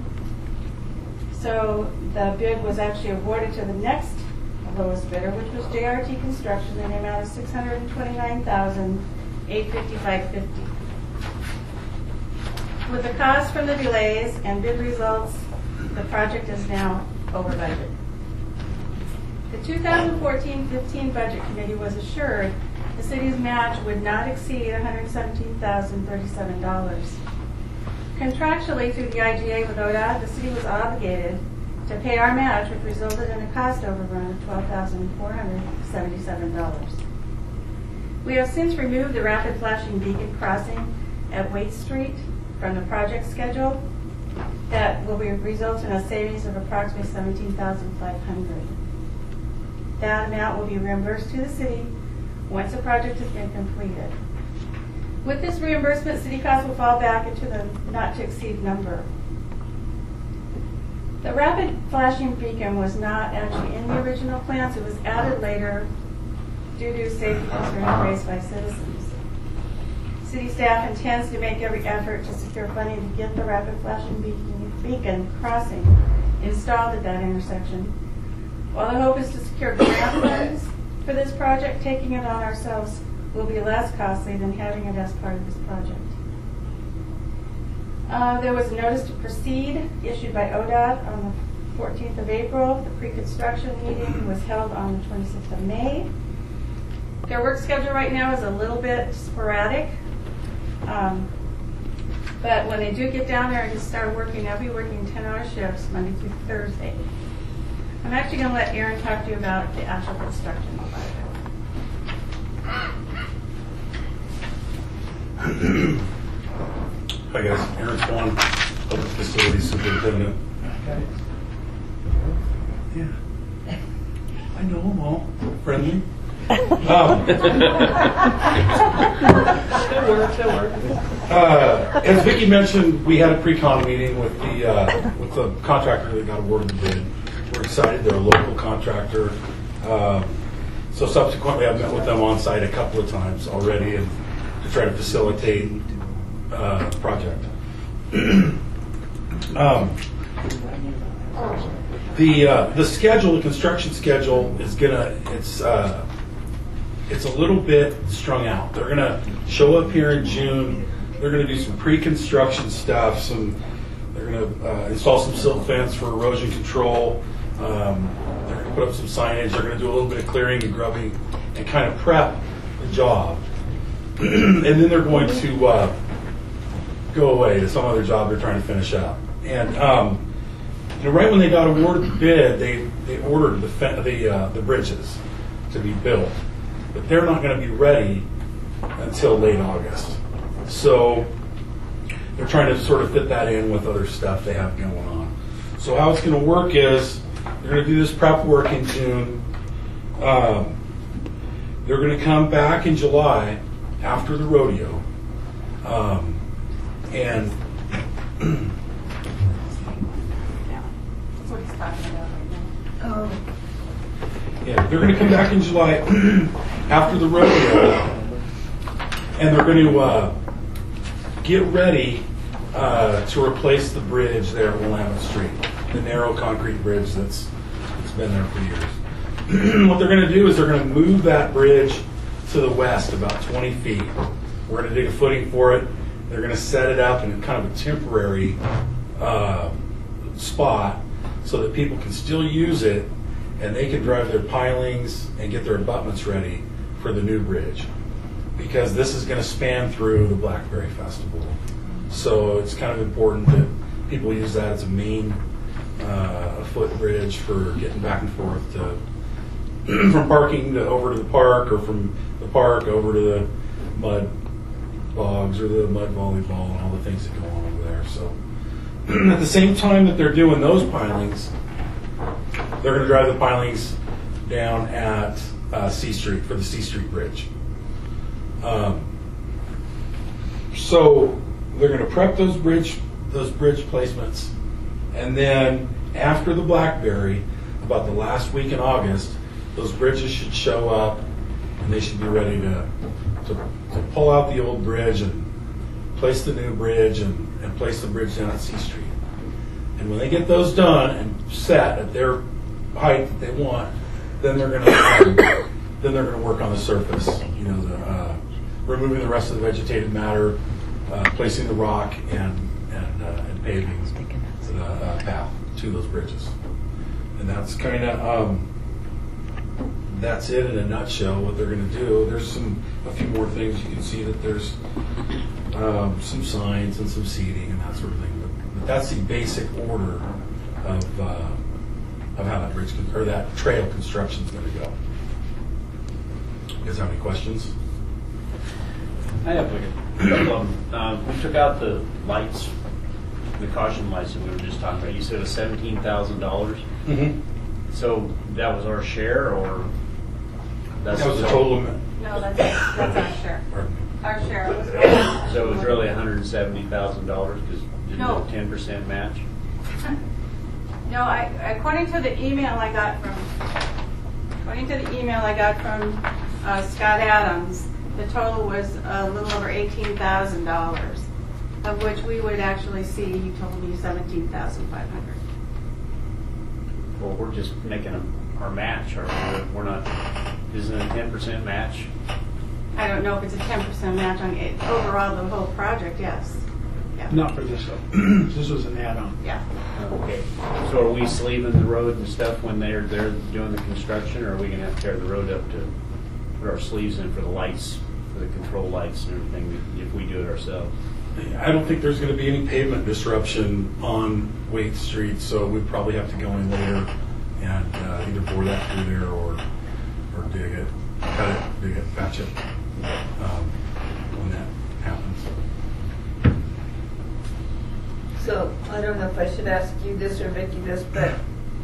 So the bid was actually awarded to the next lowest bidder, which was J R T Construction, in the amount of six hundred twenty-nine thousand eight hundred fifty-five dollars and fifty cents. With the cost from the delays and bid results, the project is now over budget. The two thousand fourteen fifteen Budget Committee was assured the city's match would not exceed one hundred seventeen thousand thirty-seven dollars. Contractually, through the I G A with O D O T, the city was obligated to pay our match, which resulted in a cost overrun of twelve thousand four hundred seventy-seven dollars. We have since removed the rapid flashing beacon crossing at Waite Street from the project schedule. That will be, result in a savings of approximately seventeen thousand five hundred dollars. That amount will be reimbursed to the city once the project has been completed. With this reimbursement, city costs will fall back into the not-to-exceed number. The rapid flashing beacon was not actually in the original plans. It was added later due to safety concerns raised by citizens. City staff intends to make every effort to secure funding to get the rapid flashing beacon, beacon crossing installed at that intersection. While the hope is to secure grant funds for this project, taking it on ourselves will be less costly than having it as part of this project. Uh, there was a notice to proceed issued by O D O T on the fourteenth of April. The pre-construction meeting was held on the twenty-sixth of May. Their work schedule right now is a little bit sporadic, um, but when they do get down there and start working, they'll be working ten-hour shifts Monday through Thursday. I'm actually going to let Aaron talk to you about the actual construction of it. Hi guys, Aaron Swan, Public Facilities Superintendent. Yeah, I know them all. Friendly. Um, Good work, good work. uh, as Vicki mentioned, we had a pre-con meeting with the uh, with the contractor that got awarded the bid. We're excited. They're a local contractor. Um, so subsequently, I've met with them on site a couple of times already, and to try to facilitate uh, the project. um, the uh, the schedule, the construction schedule, is gonna it's uh, it's a little bit strung out. They're gonna show up here in June. They're gonna do some pre-construction stuff. Some they're gonna uh, install some silt fence for erosion control. Um, they're gonna put up some signage. They're gonna do a little bit of clearing and grubbing and kind of prep the job. And then they're going to uh, go away to some other job they're trying to finish up. And um, you know, right when they got awarded the bid, they, they ordered the fe- the uh, the bridges to be built, but they're not going to be ready until late August. So they're trying to sort of fit that in with other stuff they have going on. So how it's going to work is they're going to do this prep work in June. Um, they're going to come back in July after the rodeo, um, and talking about right now. Oh. Yeah, they're going to come back in July after the rodeo, and they're going to uh, get ready uh, to replace the bridge there at Willamette Street, the narrow concrete bridge that's, that's been there for years. What they're going to do is they're going to move that bridge to the west about twenty feet. We're going to dig a footing for it. They're going to set it up in kind of a temporary uh, spot so that people can still use it and they can drive their pilings and get their abutments ready for the new bridge. Because this is going to span through the Blackberry Festival. So it's kind of important that people use that as a main uh, footbridge for getting back and forth to from parking to over to the park, or from the park over to the mud bogs or the mud volleyball and all the things that go on over there. So at the same time that they're doing those pilings, they're going to drive the pilings down at uh, C Street for the C Street Bridge. Um, so they're going to prep those bridge those bridge placements, and then after the Blackberry, about the last week in August, those bridges should show up, and they should be ready to to, to pull out the old bridge and place the new bridge and, and place the bridge down at C Street. And when they get those done and set at their height that they want, then they're going to then they're going to work on the surface. You know, the, uh, removing the rest of the vegetated matter, uh, placing the rock, and and, uh, and paving the uh, path to those bridges. And that's kind of um, that's it in a nutshell. What they're going to do. There's some a few more things. You can see that there's um, some signs and some seating and that sort of thing. But, but that's the basic order of uh, of how that bridge con- or that trail construction is going to go. You guys have any questions? I have a couple of them. Um, we took out the lights, the caution lights that we were just talking about. You said it was seventeen thousand dollars. Mm-hmm. So that was our share, or that's that was the total amount? No, that's, that's our share. Our share was. So it was really one hundred seventy thousand dollars because didn't No. do a ten percent match. No, I, according to the email I got from, according to the email I got from uh, Scott Adams, the total was a little over eighteen thousand dollars, of which we would actually see, he told me, seventeen thousand five hundred. Well, we're just making a, our match, or we're, we're not. Isn't it a ten percent match? I don't know if it's a ten percent match on it. Overall, the whole project, yes. Yeah. Not for this though. This was an add-on. Yeah. Okay. So are we sleeving the road and stuff when they're they're doing the construction, or are we going to have to tear the road up to put our sleeves in for the lights, for the control lights and everything, if we do it ourselves? I don't think there's going to be any pavement disruption on Waite Street, so we'd probably have to go in later and uh, either bore that through there or or dig it, cut it, dig it, patch it um, when that happens. So, I don't know if I should ask you this or Vicki this, but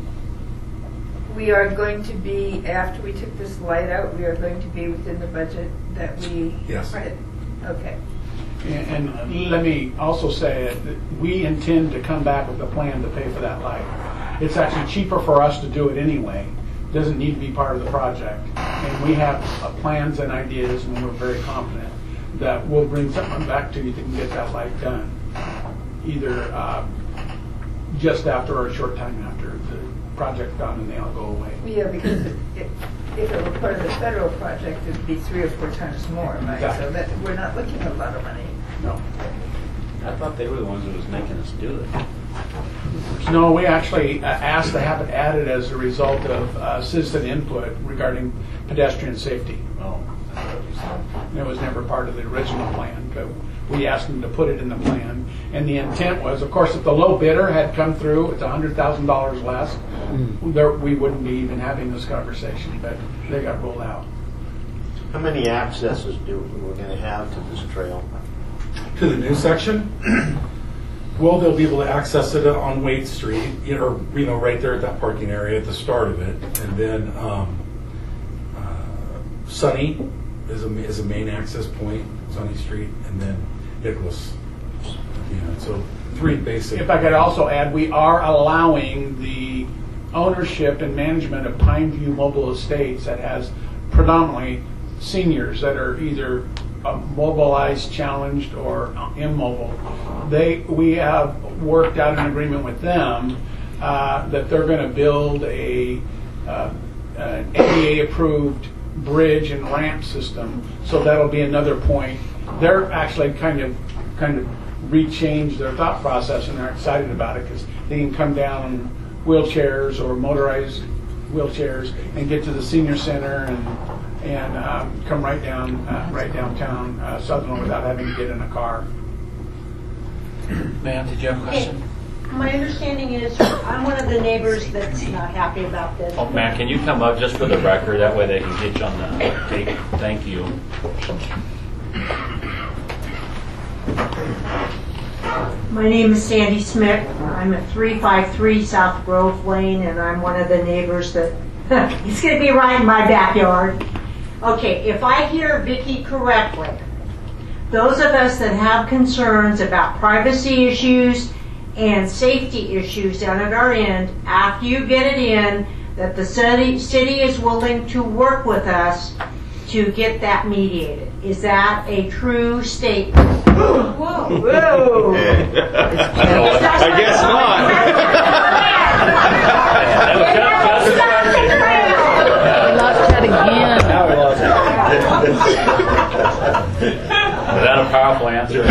we are going to be, after we took this light out, we are going to be within the budget that we... Yes. Right. Okay. And, and let me also say that we intend to come back with a plan to pay for that light. It's actually cheaper for us to do it anyway. It doesn't need to be part of the project. And we have uh, plans and ideas, and we're very confident that we'll bring someone back to you that can get that light done, either uh, just after or a short time after the project's done and they all go away. Yeah, because it, it, if it were part of the federal project, it'd be three or four times more, right? Exactly. So that we're not looking at a lot of money. No. I thought they were the ones that was making us do it. No, we actually uh, asked to have it added as a result of uh, citizen input regarding pedestrian safety. Oh, that's what you said. It was never part of the original plan, but we asked them to put it in the plan. And the intent was, of course, if the low bidder had come through, it's one hundred thousand dollars less, there, we wouldn't be even having this conversation, but they got rolled out. How many accesses do we're going to have to this trail? To the new section? Well, they'll be able to access it on Waite Street, you know, or, you know, right there at that parking area at the start of it. And then um, uh, Sunny is a, is a main access point, Sunny Street, and then Nicholas. You know, so three basic. If I could also add, we are allowing the ownership and management of Pineview Mobile Estates that has predominantly seniors that are either uh, mobilized, challenged, or immobile. They, we have worked out an agreement with them uh, that they're going to build a uh, an A D A-approved bridge and ramp system. So that'll be another point. They're actually kind of kind of rechanged their thought process, and they're excited about it because they can come down wheelchairs or motorized wheelchairs and get to the senior center and and um, come right down uh, right downtown uh, Sutherland without having to get in a car. Ma'am, did you have a question? My understanding is I'm one of the neighbors that's not happy about this. Oh, Matt, can you come up just for the record? That way they can get you on the tape. Thank you. My name is Sandy Smith. I'm at three five three South Grove Lane, and I'm one of the neighbors that it's going to be right in my backyard. Okay, if I hear Vicki correctly, those of us that have concerns about privacy issues and safety issues down at our end, after you get it in, that the city, city is willing to work with us to get that mediated. Is that a true statement? Whoa, whoa. I guess not. We lost that again. Now we lost it. Is that a powerful answer?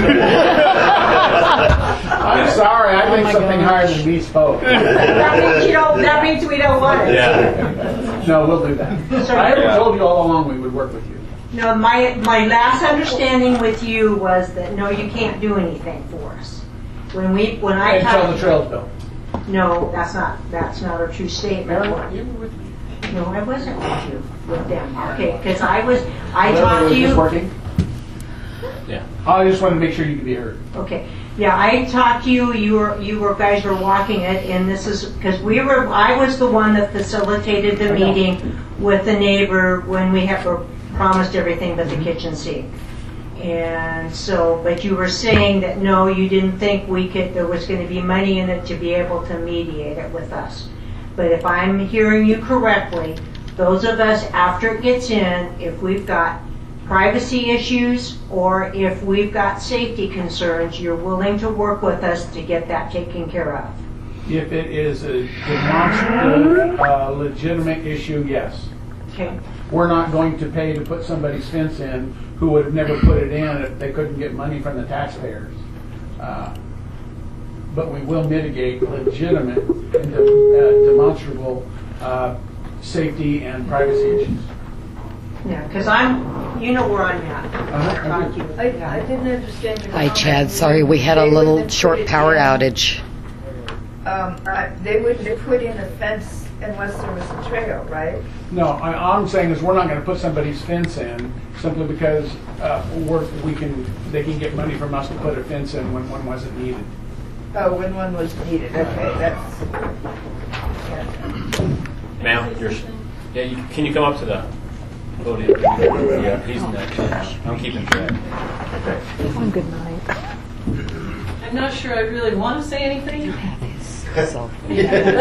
I'm sorry, I think my something gosh. higher than me spoke. That means you don't. That means we don't want it. Yeah. No, we'll do that. Sorry. I haven't told you all along we would work with you. No, my my last understanding with you was that no, you can't do anything for us. When we when I Until talked- the trail's built. No, that's not that's not a true statement. Aaron, you were with me. No, I wasn't with you with them. Okay, because I was I Well, talked it to was you. just working. Yeah. I just wanted to make sure you could be heard. Okay. Yeah, I talked to you. You were you were guys were walking it, and this is because we were. I was the one that facilitated the I know. meeting with the neighbor when we had were promised everything but the kitchen sink. And so, but you were saying that no, you didn't think we could. There was going to be money in it to be able to mediate it with us. But if I'm hearing you correctly, those of us after it gets in, if we've got privacy issues or if we've got safety concerns, you're willing to work with us to get that taken care of. If it is a demonstrative, uh, legitimate issue, yes. Okay. We're not going to pay to put somebody's fence in who would have never put it in if they couldn't get money from the taxpayers. Uh, but we will mitigate legitimate and de- uh, demonstrable uh, safety and privacy issues. Yeah, because I'm, you know where I'm at. Uh-huh. Talk to you. I, I didn't understand your Hi, comment. Chad. Sorry, we had a They little wouldn't short put it power in- outage. Um, I- they wouldn't put in a fence unless there was a trail, right? No, I, all I'm saying is we're not going to put somebody's fence in simply because uh, we're, we can, they can get money from us to put a fence in when one wasn't needed. Oh, when one was needed, okay, that's, yeah. Ma'am, you're, yeah, you, can you come up to the podium? Yeah, he's next. I'm keeping track. One good night. I'm not sure I really want to say anything. So, When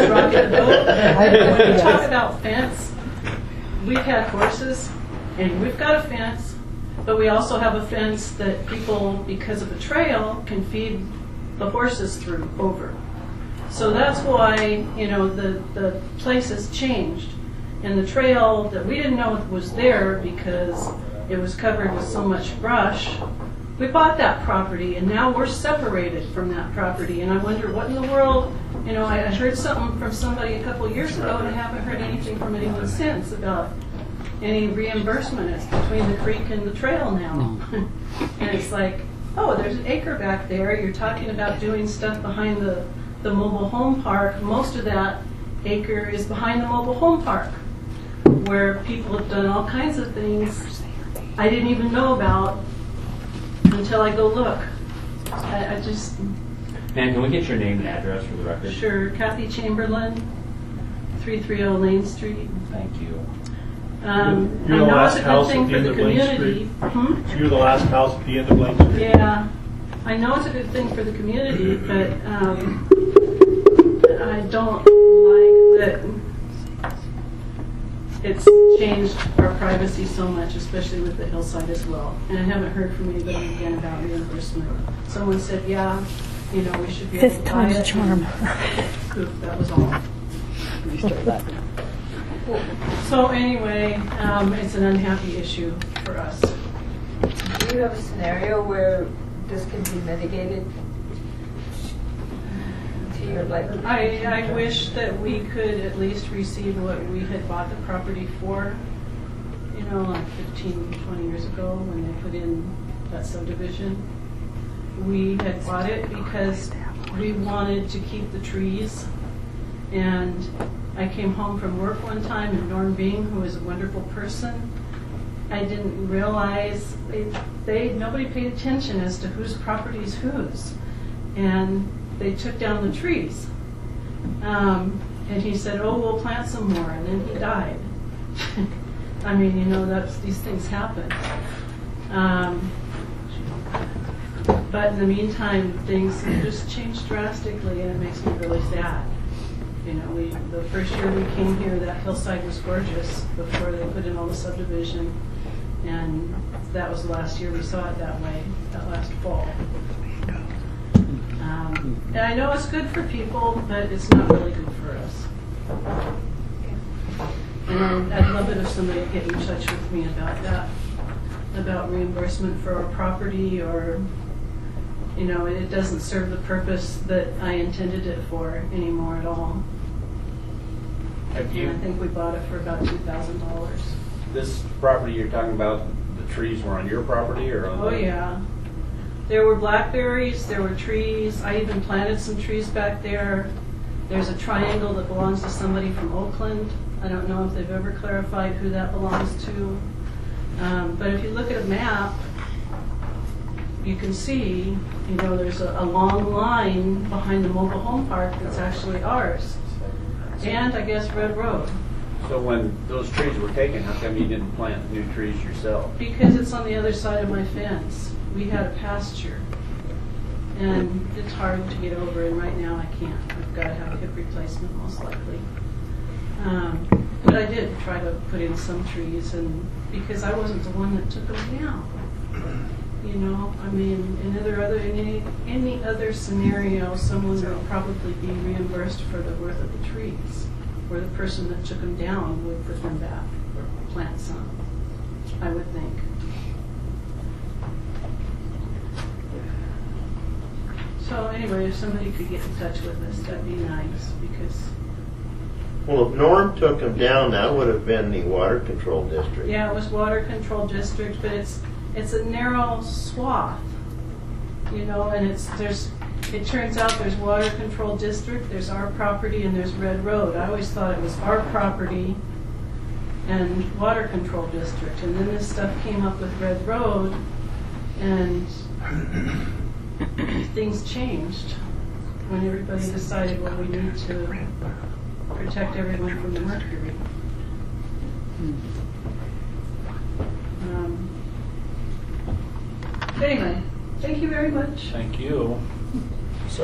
we talk about fence, we've had horses, and we've got a fence, but we also have a fence that people, because of a trail, can feed the horses through over. So that's why, you know, the, the place has changed. And the trail that we didn't know was there because it was covered with so much brush, we bought that property, and now we're separated from that property. And I wonder what in the world, you know, I I heard something from somebody a couple of years ago, and I haven't heard anything from anyone since about any reimbursement. It's between the creek and the trail now. And it's like, oh, there's an acre back there. You're talking about doing stuff behind the, the mobile home park. Most of that acre is behind the mobile home park, where people have done all kinds of things I didn't even know about until I go look. I, I just... Ma'am, can we get your name and address for the record? Sure. Kathy Chamberlain, three thirty Lane Street. Thank you. Um, I You're the know last it's a house good at thing the for end the of Lane community. Street. Hmm? So you're the last house at the end of Lane Street. Yeah, I know it's a good thing for the community, but um, I don't like that changed our privacy so much, especially with the hillside as well. And I haven't heard from anybody again about reimbursement. Someone said, yeah, you know, we should be able Fifth to buy time's it. charm. Poof, that was all. Restart that. So anyway, um, it's an unhappy issue for us. Do you have a scenario where this can be mitigated to your liking? I, I wish that we could at least receive what we had bought the property for, you know, like fifteen, twenty years ago when they put in that subdivision. We had bought it because we wanted to keep the trees. And I came home from work one time and Norm Bing, who is a wonderful person, I didn't realize, it, they nobody paid attention as to whose property is whose. And they took down the trees. Um, and he said, oh, we'll plant some more. And then he died. I mean, you know, that's, these things happen. Um, but in the meantime, things have just changed drastically, and it makes me really sad. You know, we, the first year we came here, that hillside was gorgeous before they put in all the subdivision. And that was the last year we saw it that way, that last fall. Um, and I know it's good for people, but it's not really good for us. And I'd love it if somebody would get in touch with me about that, about reimbursement for our property, or, you know, it doesn't serve the purpose that I intended it for anymore at all. Have you, and I think we bought it for about two thousand dollars. This property you're talking about, the trees were on your property or on Oh, the... yeah. There were blackberries, there were trees. I even planted some trees back there. There's a triangle that belongs to somebody from Oakland. I don't know if they've ever clarified who that belongs to. Um, but if you look at a map, you can see, you know, there's a, a long line behind the mobile home park that's actually ours. And I guess Red Road. So when those trees were taken, how come you didn't plant new trees yourself? Because it's on the other side of my fence. We had a pasture. And it's hard to get over, and right now I can't. I've got to have a hip replacement most likely. Um, but I did try to put in some trees, and because I wasn't the one that took them down. You know, I mean, in other other in any any other scenario, someone would probably be reimbursed for the worth of the trees, or the person that took them down would put them back or plant some. I would think. So anyway, if somebody could get in touch with us, that'd be nice, because. Well, if Norm took them down, that would have been the water control district. Yeah, it was water control district, but it's it's a narrow swath, you know, and it's there's it turns out there's water control district, there's our property, and there's Red Road. I always thought it was our property and water control district, and then this stuff came up with Red Road, and things changed when everybody decided, well, we need to protect everyone from the mercury. Um, anyway, thank you very much. Thank you. Sir.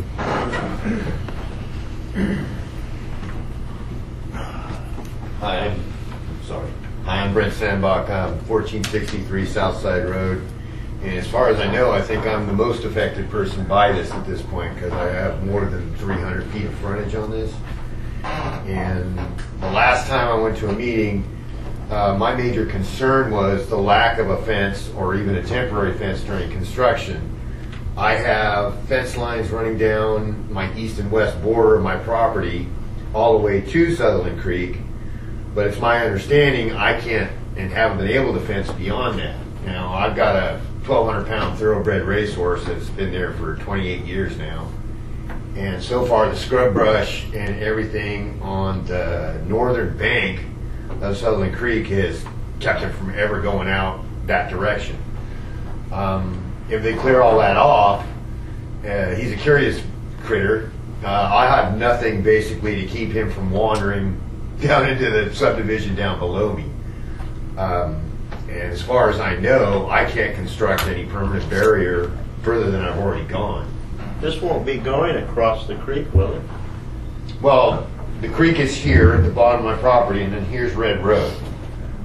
Hi, I'm sorry. Hi, I'm Brent Sandbach. I'm fourteen sixty-three Southside Road. And as far as I know, I think I'm the most affected person by this at this point, because I have more than three hundred feet of frontage on this. And the last time I went to a meeting, uh, my major concern was the lack of a fence or even a temporary fence during construction. I have fence lines running down my east and west border of my property all the way to Sutherland Creek, but it's my understanding I can't and haven't been able to fence beyond that. Now, I've got a twelve hundred pound thoroughbred racehorse that's been there for twenty-eight years now. And so far, the scrub brush and everything on the northern bank of Sutherland Creek has kept him from ever going out that direction. Um, if they clear all that off, uh, he's a curious critter. Uh, I have nothing basically to keep him from wandering down into the subdivision down below me. Um, and as far as I know, I can't construct any permanent barrier further than I've already gone. This won't be going across the creek, will it? Well, the creek is here at the bottom of my property, and then here's Red Road.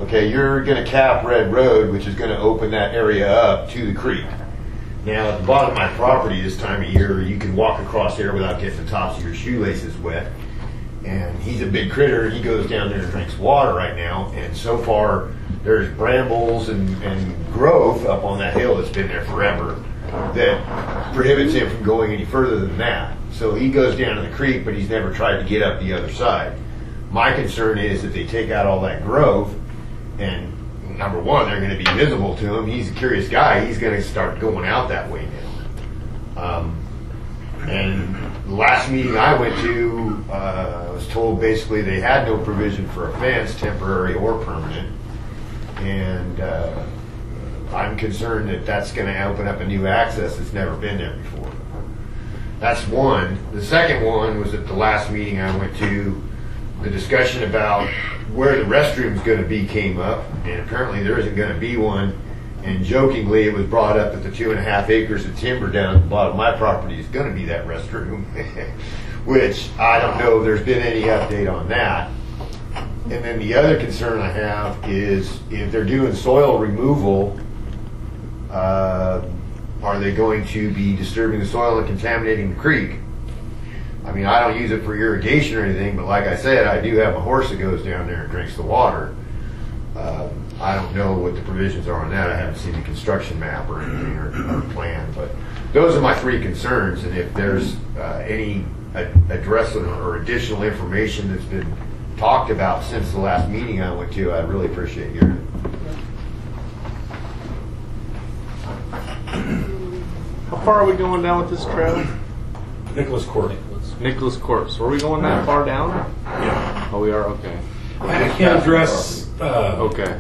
Okay, you're going to cap Red Road, which is going to open that area up to the creek. Now, at the bottom of my property this time of year, you can walk across there without getting the tops of your shoelaces wet. And he's a big critter. He goes down there and drinks water right now. And so far, there's brambles and, and growth up on that hill that's been there forever that prohibits him from going any further than that. So he goes down to the creek, but he's never tried to get up the other side. My concern is that they take out all that growth, and number one, they're going to be visible to him. He's a curious guy. He's going to start going out that way now. Um, and the last meeting I went to, uh, I was told basically they had no provision for a fence, temporary or permanent. And uh, I'm concerned that that's going to open up a new access that's never been there before. That's one. The second one was at the last meeting I went to. The discussion about where the restroom's going to be came up, and apparently there isn't going to be one. And jokingly, it was brought up that the two and a half acres of timber down at the bottom of my property is going to be that restroom, which I don't know if there's been any update on that. And then the other concern I have is if they're doing soil removal, uh, are they going to be disturbing the soil and contaminating the creek? I mean, I don't use it for irrigation or anything, but like I said, I do have a horse that goes down there and drinks the water. Uh, I don't know what the provisions are on that. I haven't seen the construction map or anything or, or plan, but those are my three concerns. And if there's uh, any ad- address or, or additional information that's been talked about since the last meeting I went to, I'd really appreciate hearing it. How far are we going down with this trail? Nicholas Court. Nicholas Court. So are we going that far down? Yeah. Oh, we are? Okay. I can't address... Uh, okay.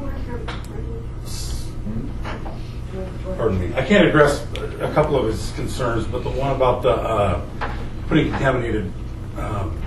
Pardon me. I can't address a couple of his concerns, but the one about the uh, putting contaminated um,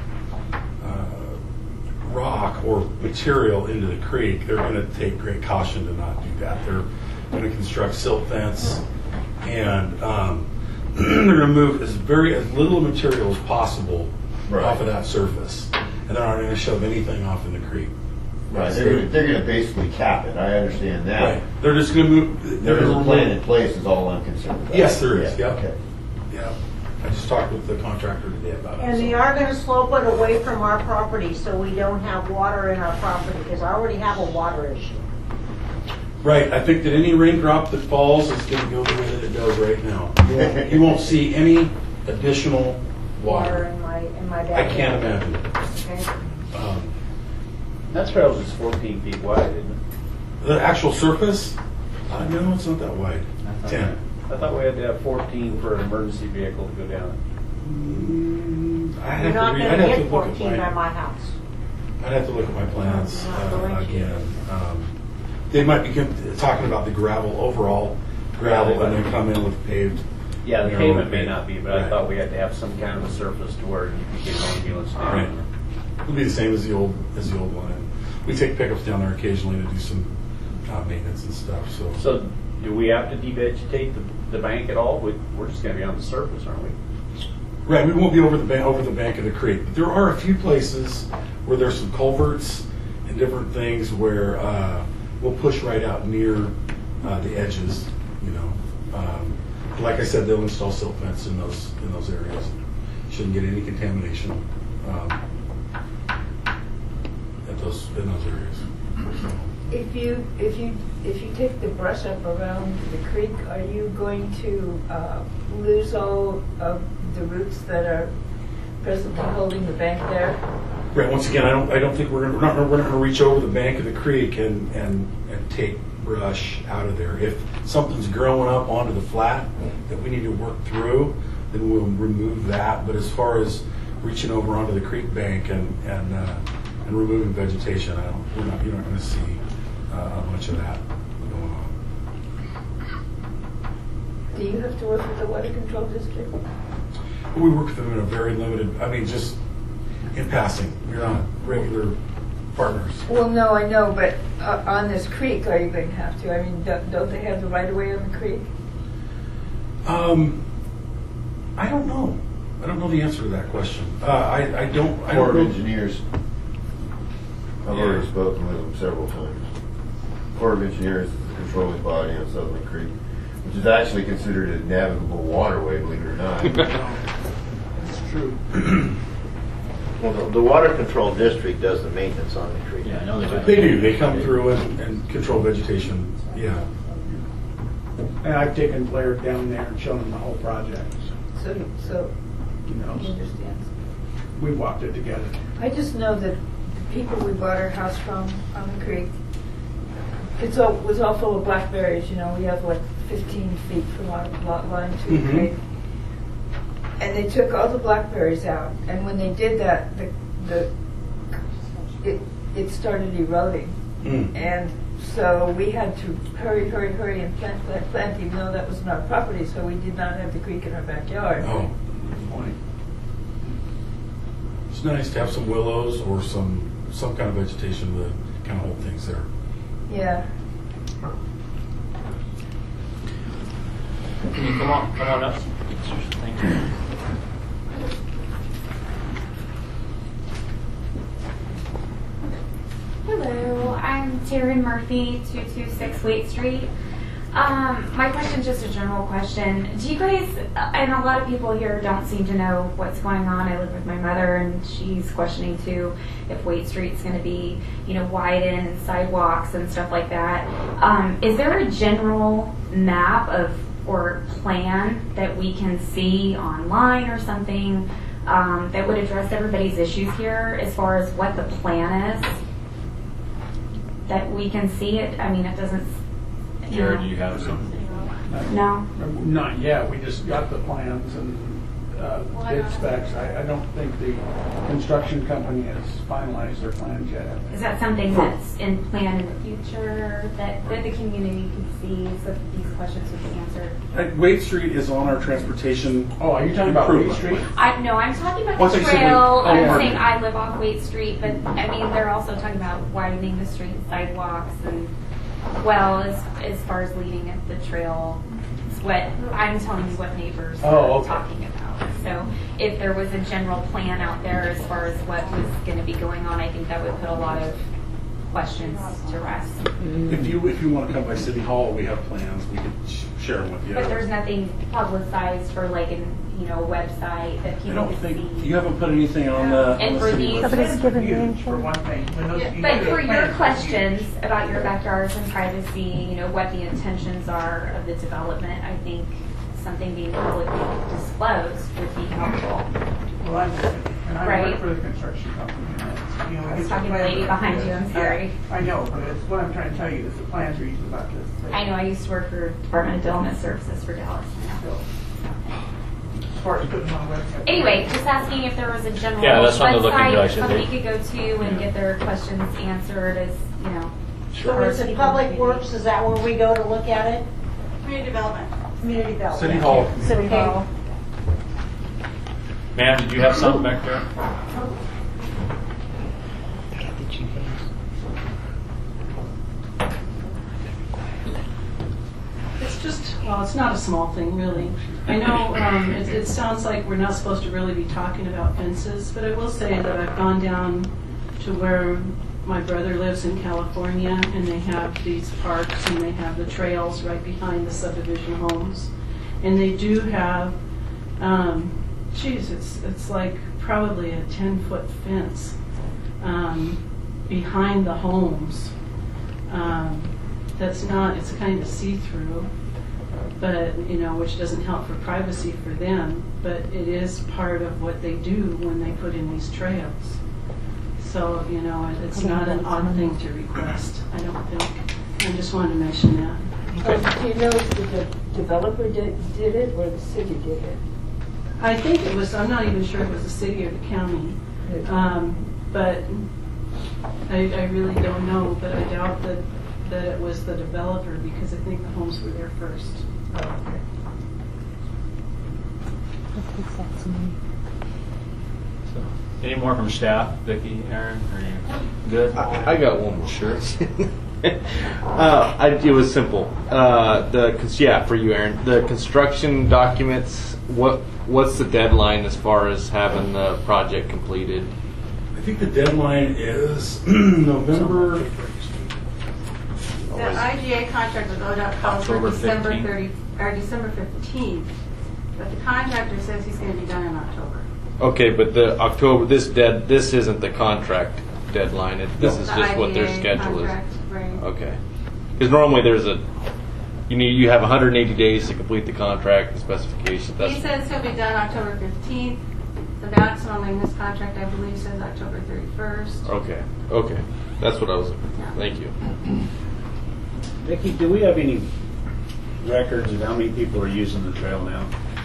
uh, rock or material into the creek, they're going to take great caution to not do that. They're going to construct silt fence, and um, they're going to move as very as little material as possible right. off of that surface, and they're not going to shove anything off in the creek. Right, they're, they're going to basically cap it. I understand that. Right. They're just going to move. There is a plan in place, is all I'm concerned about. Yes, there is. Yeah. Yep. Okay. Yeah. I just talked with the contractor today about it. And they are going to slope it away from our property so we don't have water in our property, because I already have a water issue. Right. I think that any raindrop that falls is going to go the way that it does right now. You won't, you won't see any additional water. Water in my in my backyard. I can't imagine it. Okay. Um, That trail is fourteen feet wide, isn't it? The actual surface? Uh, no, it's not that wide. Ten. I thought we had to have fourteen for an emergency vehicle to go down it. Mm, I'd You're have not to read. going I'd to have to get look at fourteen my. by my house. I'd have to look at my plans No, I'm not going uh, to. again. Um, they might be con- talking about the gravel overall, gravel, and then come in with paved. Yeah, the narrow pavement may paved. not be, but Right. I thought we had to have some kind of a surface to where you could get an ambulance down. Right. It'll be the same as the old as the old one. And we take pickups down there occasionally to do some uh, maintenance and stuff. So. So, do we have to devegetate the, the bank at all? We, we're just going to be on the surface, aren't we? Right, we won't be over the bank, over the bank of the creek, but there are a few places where there's some culverts and different things where uh, we'll push right out near uh, the edges. You know, um, like I said, they'll install silt fence in those in those areas. Shouldn't get any contamination um, at those in those areas. So. If you if you if you take the brush up around the creek, are you going to uh, lose all of the roots that are presently holding the bank there? Right. Once again, I don't. I don't think we're gonna, we're not. We're not going to reach over the bank of the creek and, and and take brush out of there. If something's growing up onto the flat that we need to work through, then we'll remove that. But as far as reaching over onto the creek bank and and uh, and removing vegetation, I don't. We're not. You're not going to see uh, a bunch of that going on. Do you have to work with the water control district? We work with them in a very limited. I mean, just in passing. We're not regular partners. Well, no, I know, but uh, on this creek, are you going to have to? I mean, don't, don't they have the right of way on the creek? Um, I don't know. I don't know the answer to that question. Uh, I, I don't. I Corps don't of know. Engineers. I've already spoken with them several times. Corps of Engineers is the controlling body on Sutherland Creek, which is actually considered a navigable waterway, believe it or not. It's true. Well, the, the water control district does the maintenance on the creek. Yeah, I know there's They do. They come through and, and control vegetation. Yeah. And I've taken Blair down there and shown him the whole project. So, so You know, he understands. we walked it together. I just know that the people we bought our house from on the creek, it's all, was all full of blackberries, you know, we have like fifteen feet from our lot line to the Mhm. creek. And they took all the blackberries out, and when they did that, the, the, it, it started eroding. Mm. And so we had to hurry, hurry, hurry and plant, plant, plant, even though that wasn't our property, so we did not have the creek in our backyard. Oh, good point. It's nice to have some willows or some some kind of vegetation to kind of hold things there. Yeah. Can you come on, come on up? Thank you. Hello, I'm Taryn Murphy, two two six Waite Street. Um, my question's just a general question. Do you guys, and a lot of people here don't seem to know what's going on. I live with my mother, and she's questioning too if Waite Street's going to be, you know, widened and sidewalks and stuff like that. Um, is there a general map of or plan that we can see online or something um, that would address everybody's issues here as far as what the plan is? That we can see it. I mean, it doesn't. You Jared, know. do you have something? No. Not yet. We just got the plans and uh, bid specs. I, I don't think the construction company has finalized their plans yet. Is that something that's in plan in the future that, that the community can see so that these questions would be answered? Uh, Wade Street is on our transportation. Oh, are you talking about Wade Street? I no, I'm talking about Once the I said Wade- trail. oh, I'm pardon. saying I live off Waite Street, but I mean they're also talking about widening the street sidewalks and well, as as far as leading at the trail, it's what I'm telling you what neighbors Oh, are okay. talking about. So if there was a general plan out there as far as what was going to be going on, I think that would put a lot of questions to rest. If you if you want to come by City Hall, we have plans. We could sh- share them with you. But there's nothing publicized for like an you know website that I people don't can think see. you haven't put anything on the. And on the for city these- website. Somebody's given the info. For one thing. When those- Yeah, you but do for the your plans, questions about your backyards and privacy, you know, what the intentions are of the development, I think something being publicly disclosed would be helpful. Well, I'm, and I Right. work for the construction company. And it's, you know, I was get your talking to the plans lady right behind there. you, I'm sorry. Yeah, I know, but it's what I'm trying to tell you is the plans are usually about this. I know I used to work for Department of Development Services for Dallas. As far as putting them on a website. Anyway, just asking if there was a general Yeah, that's something to look into, website actually. somebody could go to and get their questions answered as, you know. So is it Public Works, is that where we go to look at it? Community Development. Community Development. City Hall. City Hall. Ma'am, did you have something back there? It's just, well, it's not a small thing, really. I know um, it, it sounds like we're not supposed to really be talking about fences, but I will say that I've gone down to where my brother lives in California, and they have these parks and they have the trails right behind the subdivision homes. And they do have, um, geez, it's, it's like probably a ten-foot fence um, behind the homes. Um, that's not, it's kind of see-through, but, you know, which doesn't help for privacy for them, but it is part of what they do when they put in these trails. So, you know, it- it's not an odd thing to request, I don't think. I just wanted to mention that. Um, do you know if the de- developer did, did it or the city did it? I think it was, I'm not even sure if it was the city or the county, um, but I, I really don't know, but I doubt that, that it was the developer because I think the homes were there first. So, any more from staff? Vicki, Aaron, are you good? I, I got one more. Sure. uh, I, it was simple. Uh, the cons- yeah, for you, Aaron. The construction documents. What what's the deadline as far as having the project completed? I think the deadline is November. The I G A contract with O D O T calls for October December fifteenth. thirty, or December fifteenth, but the contractor says he's gonna be done in October. Okay, but the October, this dead, this isn't the contract deadline. It, this is The just what their I D A schedule is. contract, right. Okay. Because normally there's a, you need, you have one hundred eighty days to complete the contract, the specifications. That's, He says he'll be done October fifteenth. The maximum in this contract, I believe, says October thirty-first. okay, okay. That's what I was, thank you. Vicki, do we have any records of how many people are using the trail now?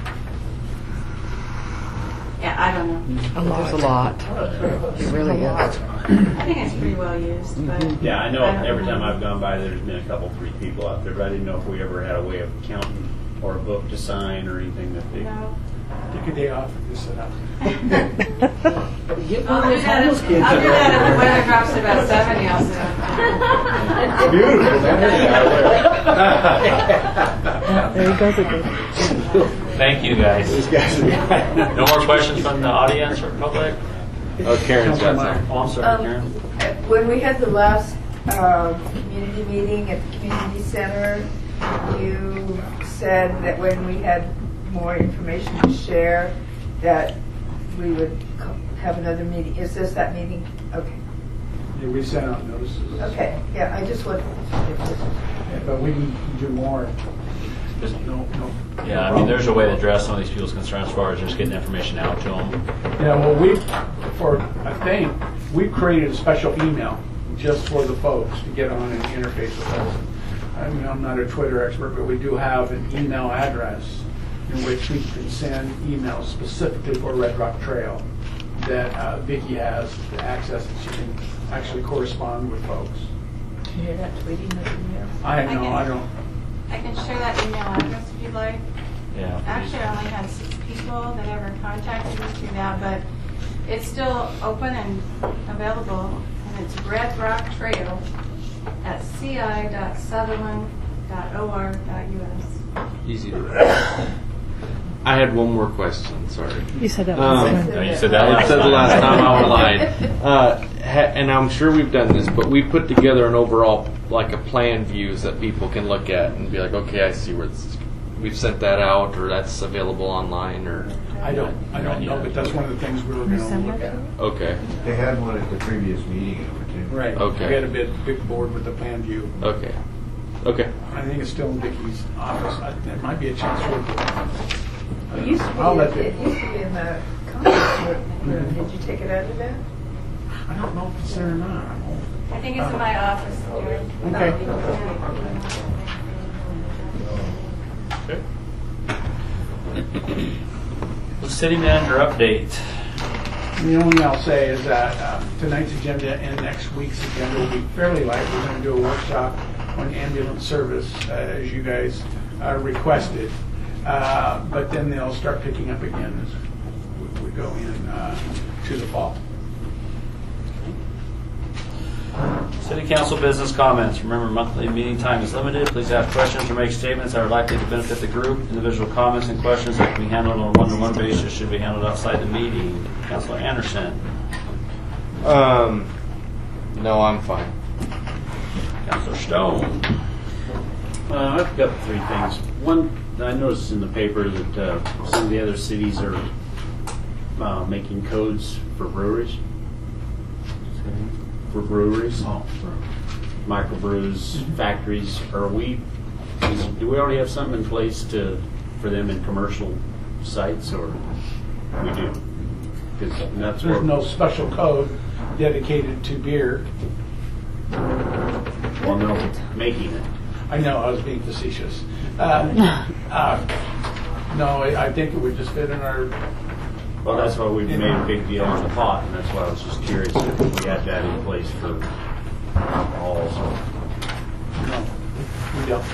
Yeah, I don't know. A lot. There's a lot. It really is. I think it's pretty well used, but. Yeah, I know don't every time know. I've gone by, there's been a couple, three people out there, but I didn't know if we ever had a way of counting or a book to sign or anything that they. No. Take a day off and just sit out. I'll do that, if- I'll do that if the weather drops to about seventy, I'll sit. There you go, again. Thank you, guys. No more questions from the audience or public? Oh, Karen's got some. Oh, I'm sorry, Um, Karen. When we had the last uh, community meeting at the community center, you said that when we had more information to share, that we would co- have another meeting. Is this that meeting? Okay. Yeah, we sent out notices. Okay. Yeah, I just wanted. Yeah, but we can do more. Just- No, no. Yeah, I mean, there's a way to address some of these people's concerns as far as just getting information out to them. Yeah, well, we, for, I think, we created a special email just for the folks to get on and interface with us. I mean, I'm not a Twitter expert, but we do have an email address in which we can send emails specifically for Red Rock Trail that uh, Vicki has to access, and she can actually correspond with folks. You're not tweeting the email? I I know, can- I don't, I can share that email address if you'd like. Yeah. Actually, I only had six people that ever contacted me through that, but it's still open and available, and it's Red Rock Trail at c i dot sutherland dot o r dot u s. Easy to I had one more question, sorry. You said that Um, last No, time. you said that I last said the time. last time I lied. Uh, ha- and I'm sure we've done this, but we put together an overall, like a plan views that people can look at and be like, okay, I see where it's, we've sent that out, or that's available online, or. I don't, I don't know, but that's one of the things we were going to look at. Okay. They had one at the previous meeting. too. Right. Okay. We had a big, big board with the plan view. Okay. Okay. I think it's still in Vicki's office. I- There might be a chance for it. It used to be, I'll let it Vic- used to be in the conference room. Did you take it out of there? I don't know if it's there or not. I think it's in my office. Jared. Okay. The city manager update. The only thing I'll say is that uh, tonight's agenda and next week's agenda will be fairly light. We're going to do a workshop on ambulance service, uh, as you guys uh, requested. Uh, But then they'll start picking up again as we- we go in uh, to the fall. City council business comments. Remember, monthly meeting time is limited. Please ask questions or make statements that are likely to benefit the group. Individual comments and questions that can be handled on a one-to-one basis should be handled outside the meeting. Councilor Anderson. Um, no, I'm fine. Councilor Stone. Uh, I've got three things. One, I noticed in the paper that uh, some of the other cities are uh, making codes for breweries. For breweries, microbrews, factories. Are we? Is, do we already have something in place to for them in commercial sites, or we do? Because that's where There's no special code dedicated to beer. well, no, making it. I know, I was being facetious. Uh, uh, No, I I think it would just fit in our. Well, that's why we made a big deal on the pot, and that's why I was just curious if we had that in place for alcohol. So. No, we don't.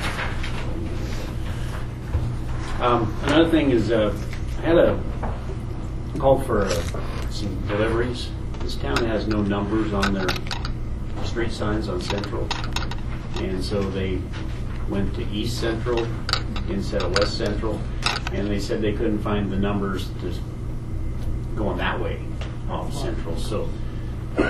Um, another thing is, uh, I had a call for uh, some deliveries. This town has no numbers on their street signs on Central, and so they went to East Central instead of West Central, and they said they couldn't find the numbers to going that way off Central. So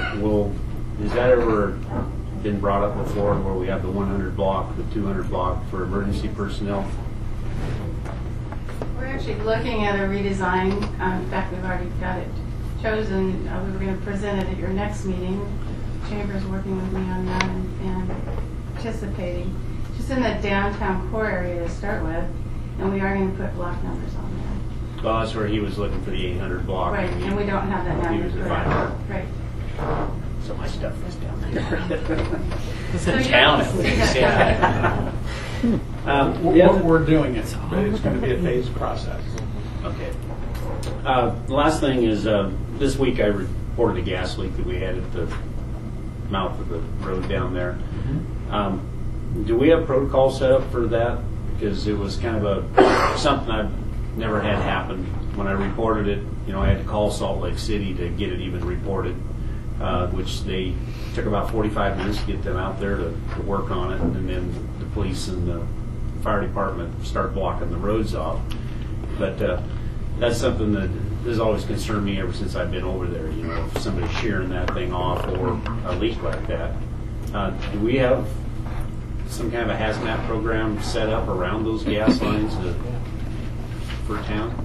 will, has that ever been brought up before where we have the one hundred block, the two hundred block for emergency personnel? We're actually looking at a redesign. Um, in fact, we've already got it chosen. Uh, we were going to present it at your next meeting. Chamber's working with me on that and, and participating. Just in the downtown core area to start with, and we are going to put block numbers on there. Well, that's where he was looking for the eight hundred block. Right, and we don't have that now. He was at five hundred. Right. So my stuff is down there. It's in town at least, yeah. Um, We're, the other- we're doing it, but it's going to be a phased process. Okay. Uh, the last thing is, uh, this week I reported a gas leak that we had at the mouth of the road down there. Um, do we have protocol set up for that? Because it was kind of a something I've never had happen. When I reported it, you know, I had to call Salt Lake City to get it even reported, uh, which they took about forty-five minutes to get them out there to, to work on it, and then the police and the fire department start blocking the roads off. But uh, that's something that has always concerned me ever since I've been over there. You know, if somebody's shearing that thing off or a leak like that. Uh, do we have some kind of a hazmat program set up around those gas lines to, for town?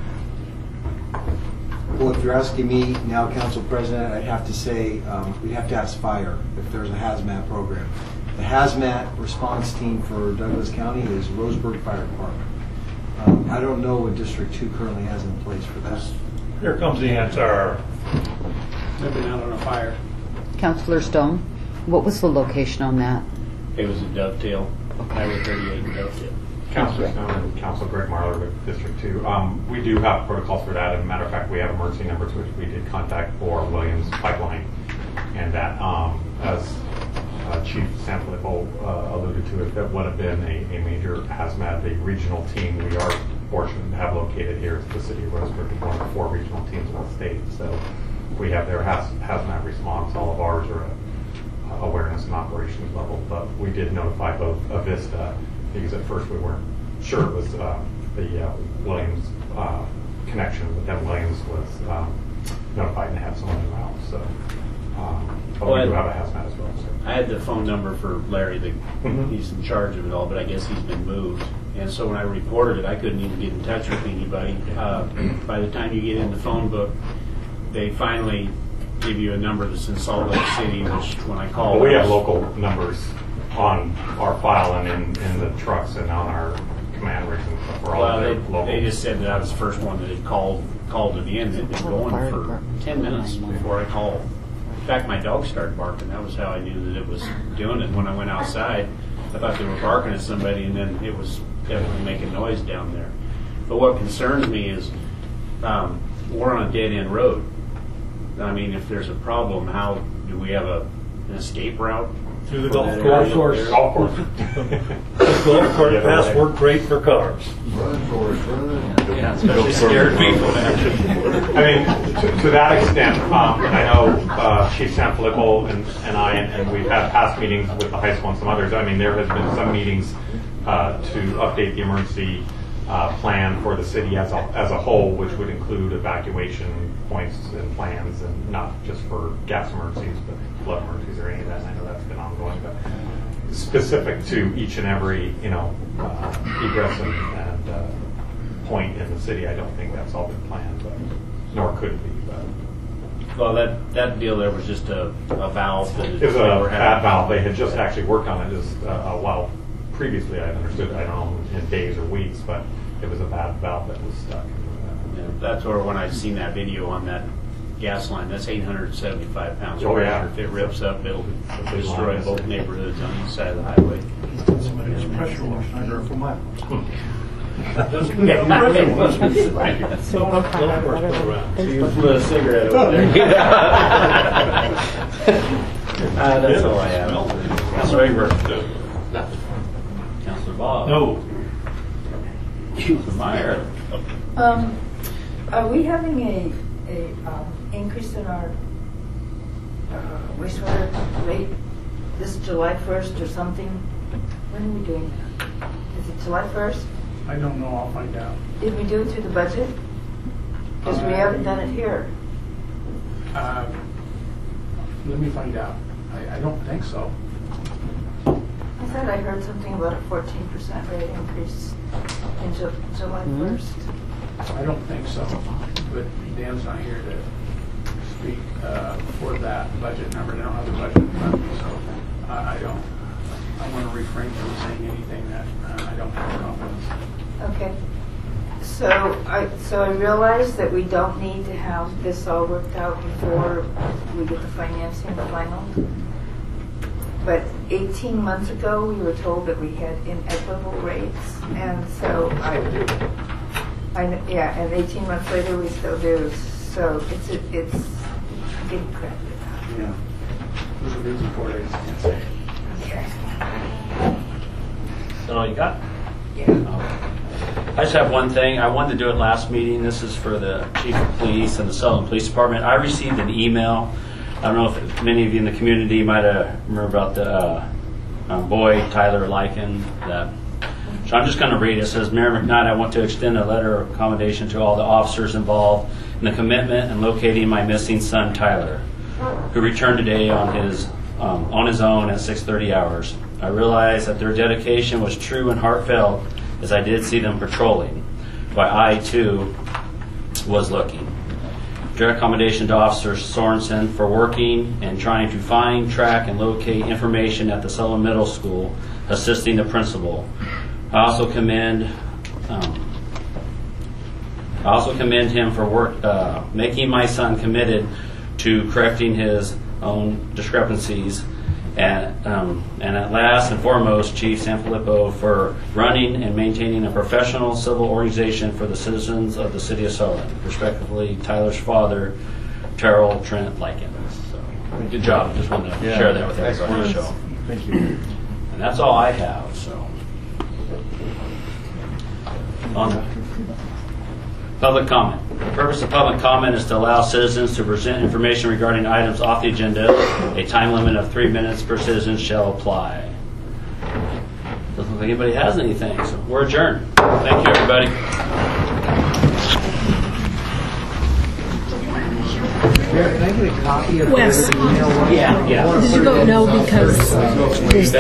Well, if you're asking me now, Council President, I'd have to say um, we'd have to ask fire if there's a hazmat program. The hazmat response team for Douglas County is Roseburg Fire Department. Um, I don't know what District two currently has in place for that. Here comes the answer. They've been out on a fire. Councilor Stone, what was the location on that? It was a Dovetail, Highway thirty-eight in Dovetail. Councilor Stone and Councilor Greg Marler with District two. Um, we do have protocols for that. As a matter of fact, we have emergency numbers which we did contact for Williams Pipeline. And that, um, as uh, Chief Sanfilippo uh, alluded to, if that would have been a, a major hazmat, the regional team we are fortunate to have located here at the City of Roseburg, one of the four regional teams in the state. So we have their haz hazmat response. All of ours are at uh, awareness and operations level. But we did notify both Avista, because at first we weren't sure it was uh, the uh, Williams uh, connection, but then Williams was um, notified and had someone around. So, um, but Well, we do I- have a hazmat as well. So. I had the phone number for Larry, the, Mhm. he's in charge of it all, but I guess he's been moved. And so when I reported it, I couldn't even get in touch with anybody. Uh, by the time you get in the phone book, they finally give you a number that's in Salt Lake City, which when I call... Well, we have local numbers on our file and in, in the trucks and on our command rigs and stuff. We're all Well, there they, local. they just said that I was the first one that had called, called it in. It had been going for ten minutes before I called. In fact, my dog started barking. That was how I knew that it was doing it. When I went outside, I thought they were barking at somebody, and then it was definitely making noise down there. But what concerns me is um, we're on a dead-end road. I mean, if there's a problem, how do we have a, an escape route? Through the for golf that course. area Golf there? Golf course. Golf course paths work great for cars. Yeah, especially scared people. I mean, to, to that extent, um, I know uh, Chief Sanfilippo and, and I, and, and we've had past meetings with the high school and some others. I mean, there has been some meetings uh, to update the emergency uh, plan for the city as a, as a whole, which would include evacuation points and plans, and not just for gas emergencies, but flood emergencies or any of that. And I know that's been ongoing, but specific to each and every, you know, uh, egress and, and uh, point in the city, I don't think that's all been planned, but nor could it be. But Well, that, that deal there was just a, a valve that it was they a were bad having- valve. They had just actually worked on it just uh, a while previously. I understood, I don't know, in days or weeks, but it was a bad valve that was stuck. Yeah, that's where when I seen that video on that gas line, that's eight hundred seventy-five pounds. Oh, yeah. If it rips up, it'll big destroy line. both neighborhoods on each side of the highway. Somebody's pressure washer for my So you flew a cigarette over there. uh, that's all I have. Councilor Aver. Councilor Bob. No. Councilor Meyer. Um, are we having a, a um, increase in our uh, wastewater rate this July first or something? When are we doing that? Is it July first? I don't know, I'll find out. Did we do it through the budget? Because we haven't done it here. Uh, let me find out. I, I don't think so. I thought I heard something about a fourteen percent rate increase in Ju- July first. I don't think so, but Dan's not here to speak uh, for that budget number. They don't have the budget in front of me, so I I don't, I want to refrain from saying anything that uh, I don't have confidence in. Okay. So I, so I realize that we don't need to have this all worked out before we get the financing final. But eighteen months ago, we were told that we had inequitable rates, and so I, I kn- yeah, and eighteen months later, we still do. So it's a, it's getting crappy. Yeah. There's a reason for it, I just can't say. Okay. Is that all you got? Yeah. I just have one thing. I wanted to do it last meeting. This is for the Chief of Police and the Sutherland Police Department. I received an email. I don't know if many of you in the community might have remember about the uh, uh, boy, Tyler Lycan. That. So I'm just going to read it. It says, Mayor McKnight, I want to extend a letter of commendation to all the officers involved in the commitment in locating my missing son, Tyler, who returned today on his um, on his own at six thirty hours. I realize that their dedication was true and heartfelt, as I did see them patrolling, while I, too, was looking. Direct commendation to Officer Sorensen for working and trying to find, track, and locate information at the Sutherland Middle School, assisting the principal. I also commend um, I also commend him for work uh, making my son committed to correcting his own discrepancies. And, um, and at last and foremost, Chief Sanfilippo for running and maintaining a professional civil organization for the citizens of the city of Sutherland. Respectively, Tyler's father, Terrell Trent Lycan. So, good job. Just wanted to Yeah. share that with everybody. So, Thank you. and that's all I have. So, on public comment. The purpose of public comment is to allow citizens to present information regarding items off the agenda. A time limit of three minutes per citizen shall apply. Doesn't look like anybody has anything, so we're adjourned. Thank you, everybody. Can I get a copy of Wes. the email? Yeah, yeah. Did you vote no because there's